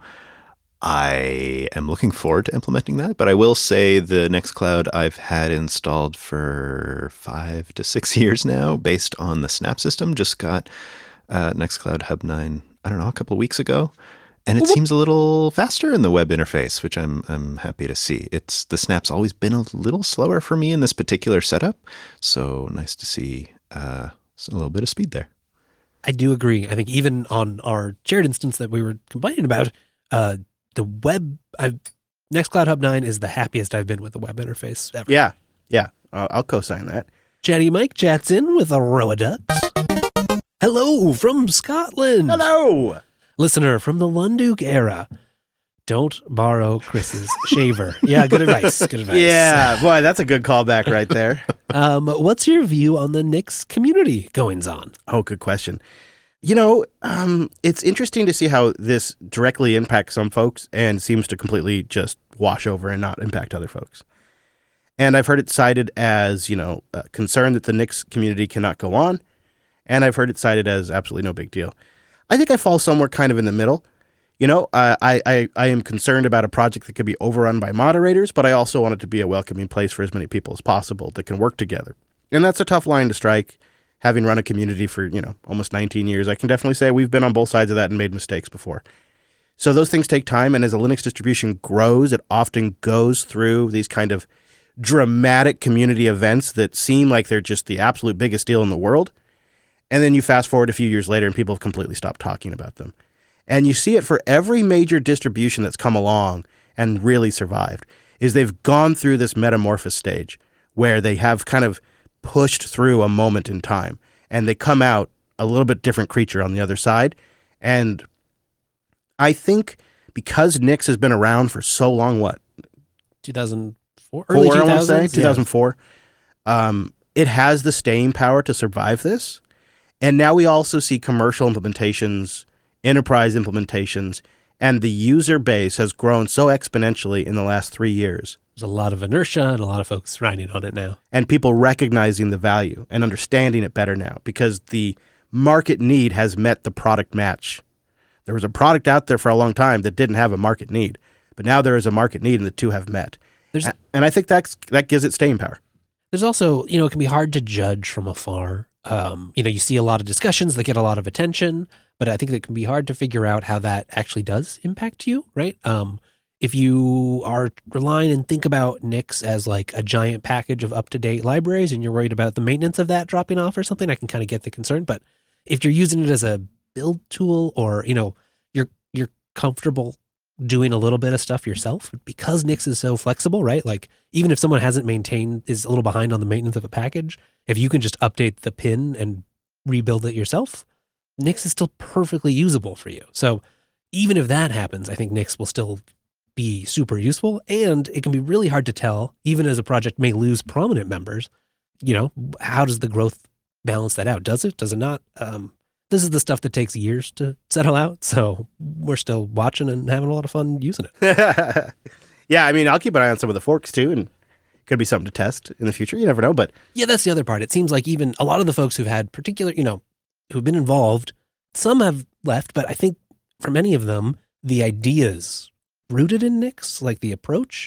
Speaker 3: I am looking forward to implementing that, but I will say the Nextcloud I've had installed for five to six years now, based on the Snap system, just got uh, Nextcloud Hub nine, I don't know, a couple of weeks ago. And it seems a little faster in the web interface, which I'm I'm happy to see. It's the Snap's always been a little slower for me in this particular setup, so nice to see uh, a little bit of speed there.
Speaker 1: I do agree. I think even on our shared instance that we were complaining about, uh, the web, I've, Nextcloud Hub nine is the happiest I've been with the web interface ever.
Speaker 2: Yeah, yeah, uh, I'll co-sign that.
Speaker 1: Chatty Mike chats in with a row of ducks. Hello from Scotland.
Speaker 2: Hello.
Speaker 1: Listener from the Lunduke era. Don't borrow Chris's shaver. Yeah, good advice. Good advice.
Speaker 2: Yeah, boy, that's a good callback right there.
Speaker 1: Um, what's your view on the Nix community goings on?
Speaker 2: Oh, good question. You know, um, it's interesting to see how this directly impacts some folks and seems to completely just wash over and not impact other folks. And I've heard it cited as, you know, a concern that the Nix community cannot go on. And I've heard it cited as absolutely no big deal. I think I fall somewhere kind of in the middle. You know, uh, I, I, I am concerned about a project that could be overrun by moderators, but I also want it to be a welcoming place for as many people as possible that can work together. And that's a tough line to strike. Having run a community for, you know, almost nineteen years, I can definitely say we've been on both sides of that and made mistakes before. So those things take time. And as a Linux distribution grows, it often goes through these kind of dramatic community events that seem like they're just the absolute biggest deal in the world. And then you fast forward a few years later and people have completely stopped talking about them. And you see it for every major distribution that's come along and really survived, is they've gone through this metamorphosis stage where they have kind of pushed through a moment in time and they come out a little bit different creature on the other side. And I think because Nix has been around for so long, what?
Speaker 1: two thousand four? Early
Speaker 2: Four, I want to say,
Speaker 1: two thousands?
Speaker 2: two thousand four. Um, it has the staying power to survive this. And now we also see commercial implementations, enterprise implementations, and the user base has grown so exponentially in the last three years.
Speaker 1: There's a lot of inertia and a lot of folks riding on it now.
Speaker 2: And people recognizing the value and understanding it better now because the market need has met the product match. There was a product out there for a long time that didn't have a market need, but now there is a market need and the two have met.
Speaker 1: There's,
Speaker 2: and I think that's, that gives it staying power.
Speaker 1: There's also, you know, it can be hard to judge from afar. Um, you know, you see a lot of discussions that get a lot of attention, but I think it can be hard to figure out how that actually does impact you, right? Um, if you are relying and think about Nix as like a giant package of up-to-date libraries and you're worried about the maintenance of that dropping off or something, I can kind of get the concern. But if you're using it as a build tool or, you know, you're you're comfortable doing a little bit of stuff yourself, because Nix is so flexible, right? Like even if someone hasn't maintained, is a little behind on the maintenance of a package, if you can just update the pin and rebuild it yourself, Nix is still perfectly usable for you. So even if that happens, I think Nix will still be super useful. And it can be really hard to tell, even as a project may lose prominent members, you know, how does the growth balance that out? Does it? Does it not? Um, this is the stuff that takes years to settle out. So we're still watching and having a lot of fun using it.
Speaker 2: Yeah, I mean, I'll keep an eye on some of the forks too, and could be something to test in the future. You never know, but
Speaker 1: yeah, that's the other part. It seems like even a lot of the folks who've had particular, you know, who've been involved, some have left, but I think for many of them, the ideas rooted in Nix, like the approach,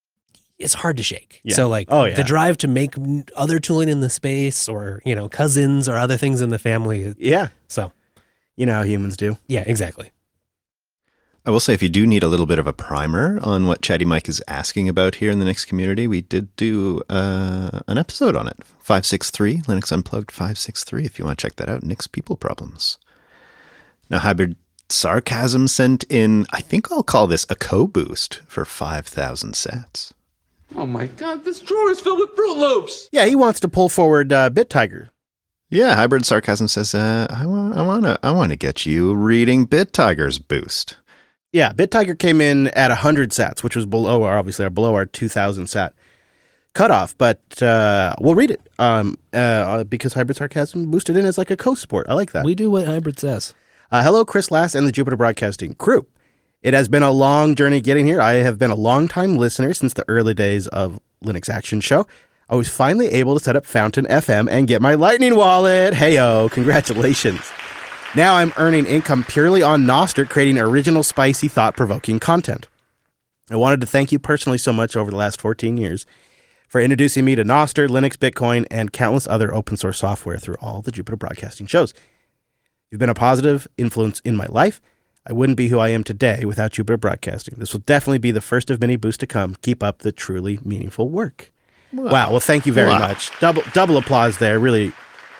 Speaker 1: it's hard to shake.
Speaker 2: Yeah.
Speaker 1: So like
Speaker 2: Oh, yeah.
Speaker 1: the drive to make other tooling in the space or, you know, cousins or other things in the family.
Speaker 2: yeah,
Speaker 1: So,
Speaker 2: you know how humans do.
Speaker 1: yeah, exactly.
Speaker 3: I will say, if you do need a little bit of a primer on what Chatty Mike is asking about here in the Nix community, we did do uh, an episode on it. five sixty-three, Linux Unplugged five sixty-three, if you want to check that out. Nix People Problems. Now, Hybrid Sarcasm sent in, I think I'll call this a co-boost for five thousand sats.
Speaker 10: Oh my god, this drawer is filled with Fruit Loops!
Speaker 2: Yeah, he wants to pull forward uh, BitTiger.
Speaker 3: Yeah, Hybrid Sarcasm says, uh, I want, I want to, I want to get you reading BitTiger's boost.
Speaker 2: Yeah, BitTiger came in at one hundred sats, which was below our, obviously, our below our two thousand sat cutoff, but uh, we'll read it um, uh, because Hybrid Sarcasm boosted in as like a co-sport. I like that.
Speaker 1: We do what Hybrid says.
Speaker 2: Uh, hello, Chris Lass and the Jupiter Broadcasting crew. It has been a long journey getting here. I have been a long-time listener since the early days of Linux Action Show. I was finally able to set up Fountain F M and get my Lightning wallet. Heyo, congratulations. Now I'm earning income purely on Nostr, creating original, spicy, thought-provoking content. I wanted to thank you personally so much over the last fourteen years for introducing me to Nostr, Linux, Bitcoin, and countless other open-source software through all the Jupiter Broadcasting shows. You've been a positive influence in my life. I wouldn't be who I am today without Jupiter Broadcasting. This will definitely be the first of many boosts to come. Keep up the truly meaningful work. Wow. wow well, thank you very wow. much. Double double applause there. Really,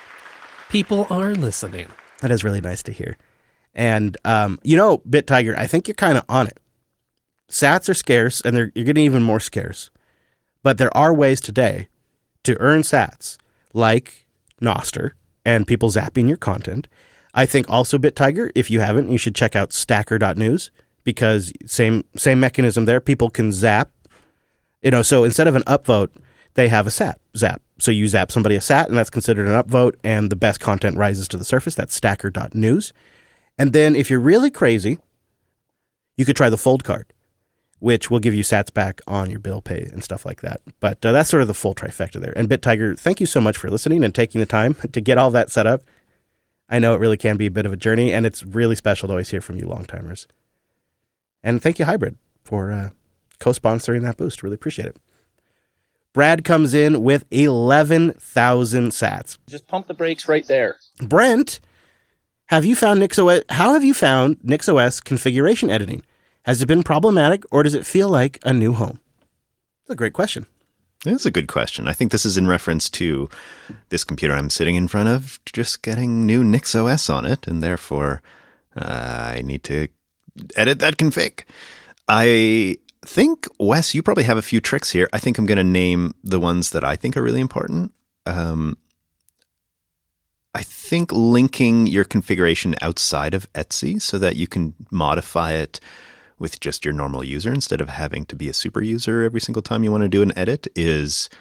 Speaker 1: people are listening.
Speaker 2: That is really nice to hear. And, um, you know, BitTiger, I think you're kind of on it. Sats are scarce, and they're, you're getting even more scarce. But there are ways today to earn sats, like Nostr, and people zapping your content. I think also BitTiger, if you haven't, you should check out stacker dot news, because same same mechanism there. People can zap. You know, so instead of an upvote, they have a sat zap. So you zap somebody a sat, and that's considered an upvote, and the best content rises to the surface. That's stacker dot news. And then if you're really crazy, you could try the fold card, which will give you sats back on your bill pay and stuff like that. But uh, that's sort of the full trifecta there. And BitTiger, thank you so much for listening and taking the time to get all that set up. I know it really can be a bit of a journey, and it's really special to always hear from you long-timers. And thank you, Hybrid, for uh, co-sponsoring that boost. Really appreciate it. Brad comes in with eleven thousand sats.
Speaker 11: Just pump the brakes right there.
Speaker 2: Brent, have you found NixOS? How have you found NixOS configuration editing? Has it been problematic, or does it feel like a new home? That's a great question.
Speaker 3: That's a good question. I think this is in reference to this computer I'm sitting in front of just getting new NixOS on it, and therefore uh, I need to edit that config. I think, Wes, you probably have a few tricks here. I think I'm going to name the ones that I think are really important. Um, I think linking your configuration outside of Etsy so that you can modify it with just your normal user instead of having to be a super user every single time you want to do an edit is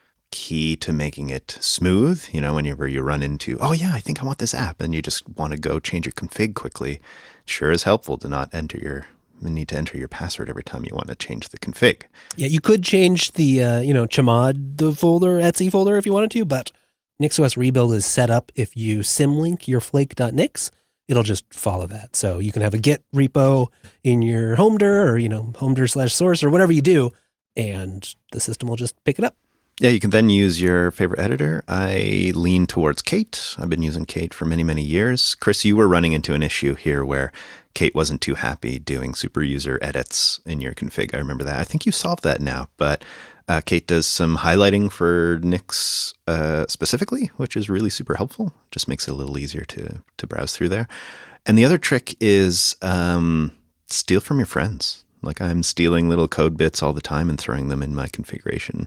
Speaker 3: key to making it smooth. You know, whenever you run into, oh yeah, I think I want this app, and you just want to go change your config quickly, sure is helpful to not enter your need to enter your password every time you want to change the config.
Speaker 1: Yeah, you could change the, uh, you know, Chmod, the folder, Etsy folder if you wanted to, but NixOS Rebuild is set up if you symlink your flake.nix, it'll just follow that. So you can have a Git repo in your homedir or, you know, homedir slash source or whatever you do, and the system will just pick it up.
Speaker 3: Yeah, you can then use your favorite editor. I lean towards Kate. I've been using Kate for many, many years. Chris, you were running into an issue here where Kate wasn't too happy doing super user edits in your config. I remember that. I think you solved that now, but uh, Kate does some highlighting for Nix uh, specifically, which is really super helpful. Just makes it a little easier to to browse through there. And the other trick is um, steal from your friends. Like I'm stealing little code bits all the time and throwing them in my configuration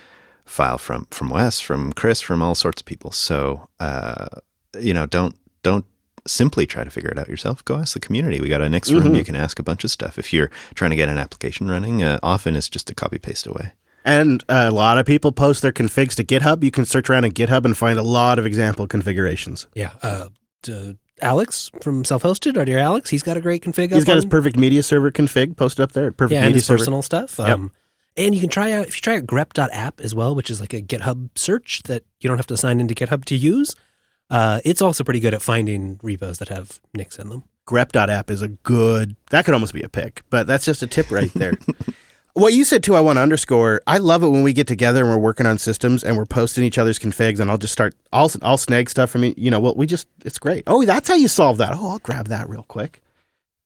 Speaker 3: file from from Wes, from Chris, from all sorts of people. So uh, you know, don't don't simply try to figure it out yourself. Go ask the community. We got a Nix room. Mm-hmm. You can ask a bunch of stuff. If you're trying to get an application running, uh, often it's just a copy paste away.
Speaker 2: And a lot of people post their configs to GitHub. You can search around in GitHub and find a lot of example configurations.
Speaker 1: Yeah. Uh, uh, Alex from Self-Hosted, our dear Alex, he's got a great config.
Speaker 2: He's got
Speaker 1: on.
Speaker 2: his Perfect Media Server config posted up there. Perfect
Speaker 1: yeah,
Speaker 2: Media
Speaker 1: and his
Speaker 2: Server.
Speaker 1: personal stuff. Um, yep. And you can try out, if you try out grep dot app as well, which is like a GitHub search that you don't have to sign into GitHub to use. Uh, it's also pretty good at finding repos that have Nix in them.
Speaker 2: grep dot app is a good, that could almost be a pick, but that's just a tip right there. What you said too, I want to underscore, I love it when we get together and we're working on systems and we're posting each other's configs, and I'll just start, I'll, I'll snag stuff from you, you know, well, we just, it's great. Oh, that's how you solve that. Oh, I'll grab that real quick.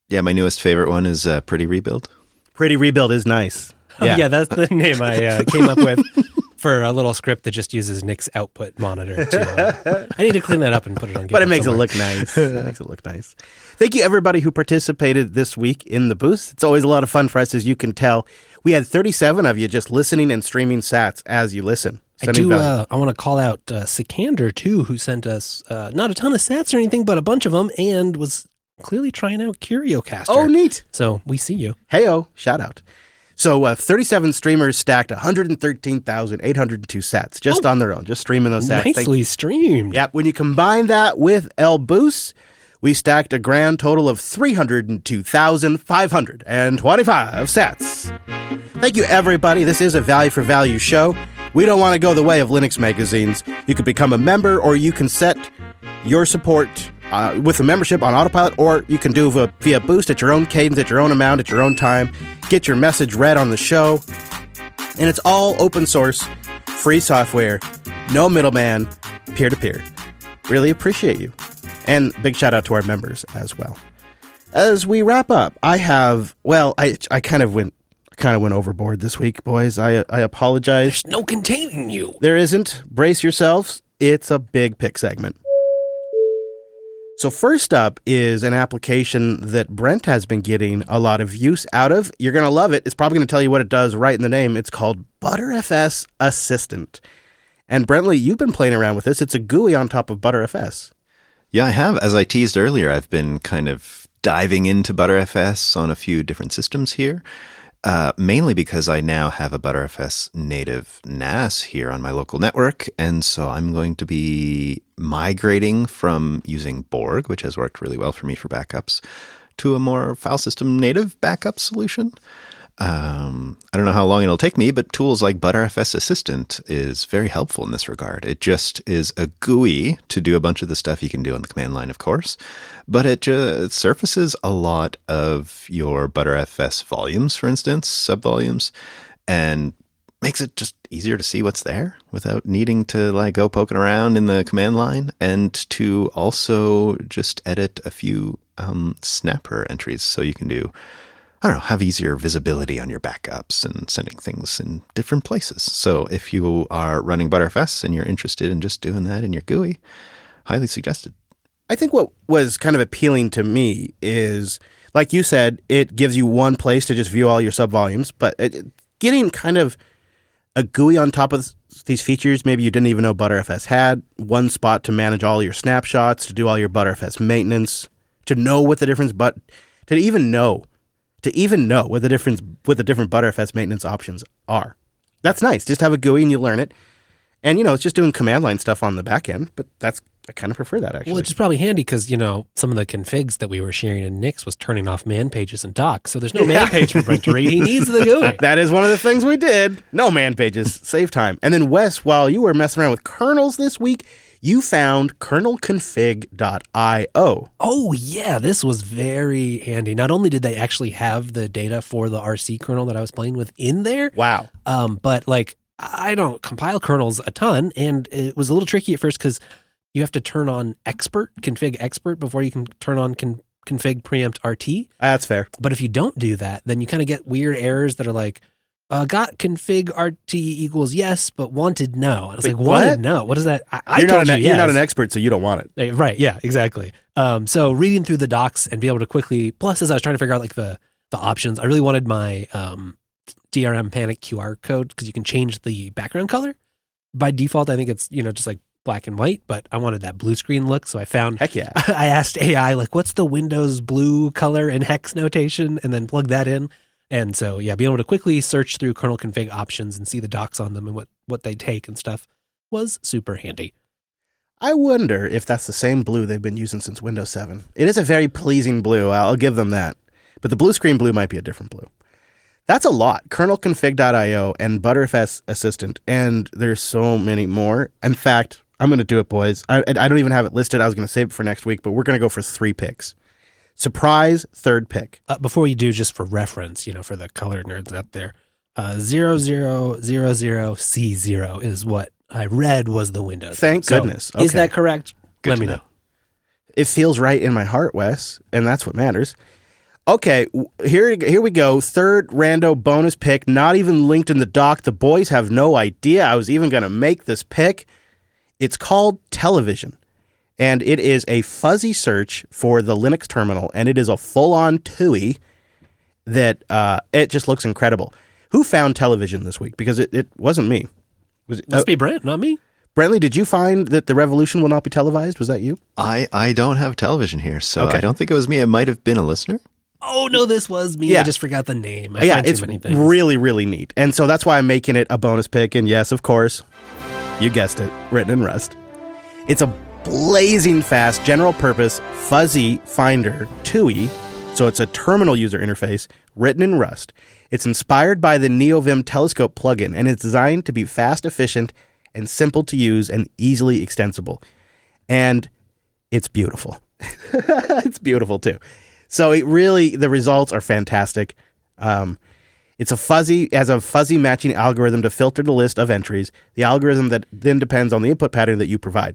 Speaker 3: Yeah, my newest favorite one is uh, Pretty Rebuild.
Speaker 2: Pretty Rebuild is nice.
Speaker 1: Oh, yeah. yeah, that's the name I uh, came up with for a little script that just uses Nick's output monitor. To, uh, I need to clean that up and put it on.
Speaker 2: But it makes
Speaker 1: somewhere.
Speaker 2: it look nice. It makes it look nice. Thank you, everybody who participated this week in the booth. It's always a lot of fun for us, as you can tell. We had thirty-seven of you just listening and streaming sats as you listen.
Speaker 1: I do. Uh, I want to call out uh, Sikander too, who sent us uh, not a ton of sats or anything, but a bunch of them, and was clearly trying out CurioCaster.
Speaker 2: Oh, neat!
Speaker 1: So we see you.
Speaker 2: Heyo, shout out. So uh, thirty-seven streamers stacked one hundred thirteen thousand eight hundred two sats just oh, on their own, just streaming those sats.
Speaker 1: Nicely streamed.
Speaker 2: Yeah. When you combine that with El Boost, we stacked a grand total of three hundred two thousand five hundred twenty-five sats. Thank you, everybody. This is a value for value show. We don't want to go the way of Linux magazines. You can become a member, or you can set your support uh, with a membership on autopilot, or you can do via, via Boost at your own cadence, at your own amount, at your own time. Get your message read on the show. And it's all open source, free software, no middleman, peer-to-peer. Really appreciate you. And big shout out to our members as well. As we wrap up, I have, well, I I kind of went kind of went overboard this week, boys. I I apologize.
Speaker 1: There's no containing you.
Speaker 2: There isn't. Brace yourselves. It's a big pick segment. So first up is an application that Brent has been getting a lot of use out of. You're going to love it. It's probably going to tell you what it does right in the name. It's called ButterFS Assistant. And Brentley, you've been playing around with this. It's a G U I on top of ButterFS.
Speaker 3: Yeah, I have. As I teased earlier, I've been kind of diving into ButterFS on a few different systems here. Uh, mainly because I now have a ButterFS native N A S here on my local network, and so I'm going to be migrating from using Borg, which has worked really well for me for backups, to a more file system native backup solution. Um, I don't know how long it'll take me, but tools like ButterFS Assistant is very helpful in this regard. It just is a G U I to do a bunch of the stuff you can do on the command line, of course, but it just surfaces a lot of your ButterFS volumes, for instance, subvolumes, and makes it just easier to see what's there without needing to like go poking around in the command line, and to also just edit a few um, snapper entries so you can do I don't know, have easier visibility on your backups and sending things in different places. So if you are running ButterFS and you're interested in just doing that in your G U I, highly suggested.
Speaker 2: I think what was kind of appealing to me is, like you said, it gives you one place to just view all your subvolumes, but it, getting kind of a G U I on top of these features maybe you didn't even know ButterFS had, one spot to manage all your snapshots, to do all your ButterFS maintenance, to know what the difference, but to even know To even know what the difference, what the different ButterFS maintenance options are. That's nice. Just have a G U I and you learn it. And, you know, it's just doing command line stuff on the back end, but that's, I kind of prefer that, actually.
Speaker 1: Well, it's probably handy because, you know, some of the configs that we were sharing in Nick's was turning off man pages and docs. So there's no man page for Brent to read. He needs the G U I.
Speaker 2: That is one of the things we did. No man pages. Save time. And then, Wes, while you were messing around with kernels this week, you found kernel config dot io.
Speaker 1: Oh, yeah. This was very handy. Not only did they actually have the data for the R C kernel that I was playing with in there.
Speaker 2: Wow.
Speaker 1: Um, but like, I don't compile kernels a ton. And it was a little tricky at first because you have to turn on expert, config expert before you can turn on con- config preempt R T.
Speaker 2: That's fair.
Speaker 1: But if you don't do that, then you kind of get weird errors that are like, Uh, got config R T equals yes, but wanted no. I was
Speaker 2: Wait,
Speaker 1: like, wanted
Speaker 2: what?
Speaker 1: no. What is that? I, I
Speaker 2: you're,
Speaker 1: told
Speaker 2: not an,
Speaker 1: you
Speaker 2: you're not
Speaker 1: yes.
Speaker 2: an expert, so you don't want it.
Speaker 1: Eh, Right. Yeah, exactly. Um, so reading through the docs and be able to quickly, plus as I was trying to figure out like the, the options, I really wanted my um, D R M Panic Q R code because you can change the background color. By default, I think it's, you know, just like black and white, but I wanted that blue screen look. So I found,
Speaker 2: Heck yeah.
Speaker 1: I asked A I, like, what's the Windows blue color and hex notation, and then plug that in. And so, yeah, being able to quickly search through kernel config options and see the docs on them and what, what they take and stuff was super handy.
Speaker 2: I wonder if that's the same blue they've been using since Windows seven. It is a very pleasing blue. I'll give them that. But the blue screen blue might be a different blue. That's a lot. kernel config dot io and ButterFS Assistant. And there's so many more. In fact, I'm going to do it, boys. I, I don't even have it listed. I was going to save it for next week, but we're going to go for three picks. Surprise third pick.
Speaker 1: Uh, before you do, just for reference, you know, for the color nerds out there, uh, zero zero zero zero C zero is what I read was the Windows.
Speaker 2: Thank
Speaker 1: So,
Speaker 2: goodness.
Speaker 1: Is
Speaker 2: Okay.
Speaker 1: that correct?
Speaker 3: Good
Speaker 1: Let
Speaker 3: to
Speaker 1: me
Speaker 3: know.
Speaker 1: know.
Speaker 2: It feels right in my heart, Wes, and that's what matters. Okay, w- here here we go. Third rando bonus pick, not even linked in the doc. The boys have no idea I was even going to make this pick. It's called Television, and it is a fuzzy search for the Linux terminal, and it is a full-on T U I that uh, it just looks incredible. Who found Television this week? Because it, it wasn't me. Was it,
Speaker 1: Must
Speaker 2: uh,
Speaker 1: be Brent, not me.
Speaker 2: Brentley, did you find that the revolution will not be televised? Was that you?
Speaker 3: I, I don't have television here, so
Speaker 2: Okay.
Speaker 3: I don't think it was me. It might have been a listener.
Speaker 1: Oh no, this was me.
Speaker 2: Yeah.
Speaker 1: I just forgot the name. I
Speaker 2: yeah,
Speaker 1: find too
Speaker 2: it's
Speaker 1: many things.
Speaker 2: really, really neat. And so that's why I'm making it a bonus pick. And yes, of course, you guessed it, written in Rust. It's a blazing fast, general purpose, fuzzy finder T U I. So it's a terminal user interface written in Rust. It's inspired by the NeoVim Telescope plugin, and it's designed to be fast, efficient, and simple to use and easily extensible. And it's beautiful. It's beautiful too. So it really, the results are fantastic. Um, it's a fuzzy, as a fuzzy matching algorithm to filter the list of entries, the algorithm that then depends on the input pattern that you provide.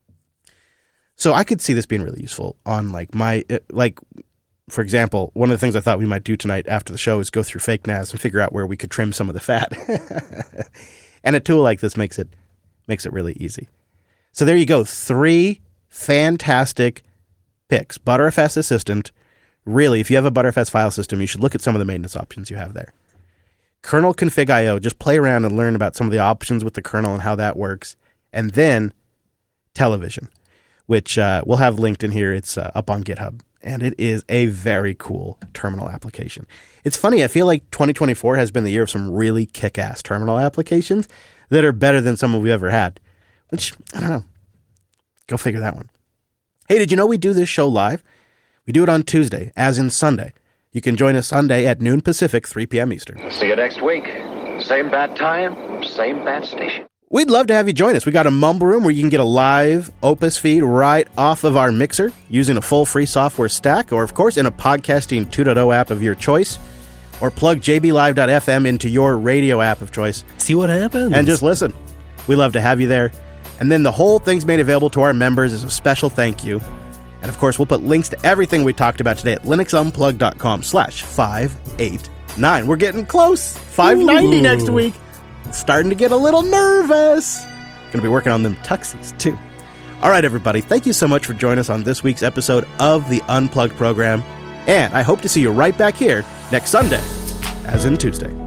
Speaker 2: So I could see this being really useful on like my, like, for example, one of the things I thought we might do tonight after the show is go through Fake N A S and figure out where we could trim some of the fat. And a tool like this makes it, makes it really easy. So there you go. Three fantastic picks. Btrfs Assistant. Really, if you have a Btrfs file system, you should look at some of the maintenance options you have there. Kernel config dot I O, just play around and learn about some of the options with the kernel and how that works. And then Television, which uh, we'll have linked in here. It's uh, up on GitHub, and it is a very cool terminal application. It's funny, I feel like twenty twenty-four has been the year of some really kick-ass terminal applications that are better than some we've ever had, which, I don't know. Go figure that one. Hey, did you know we do this show live? We do it on Tuesday, as in Sunday. You can join us Sunday at noon Pacific, three p.m. Eastern.
Speaker 8: See you next week. Same bad time, same bad station.
Speaker 2: We'd love to have you join us. We got a Mumble Room where you can get a live Opus feed right off of our mixer using a full free software stack, or of course in a podcasting two point oh app of your choice, or plug j b live dot f m into your radio app of choice.
Speaker 1: See what happens.
Speaker 2: And just listen. We love to have you there. And then the whole thing's made available to our members as a special thank you. And of course, we'll put links to everything we talked about today at linuxunplug.com slash 589. We're getting close. five ninety
Speaker 1: Ooh.
Speaker 2: next week. Starting to get a little nervous. Going to be working on them tuxies too. All right, everybody. Thank you so much for joining us on this week's episode of the Unplugged program. And I hope to see you right back here next Sunday, as in Tuesday.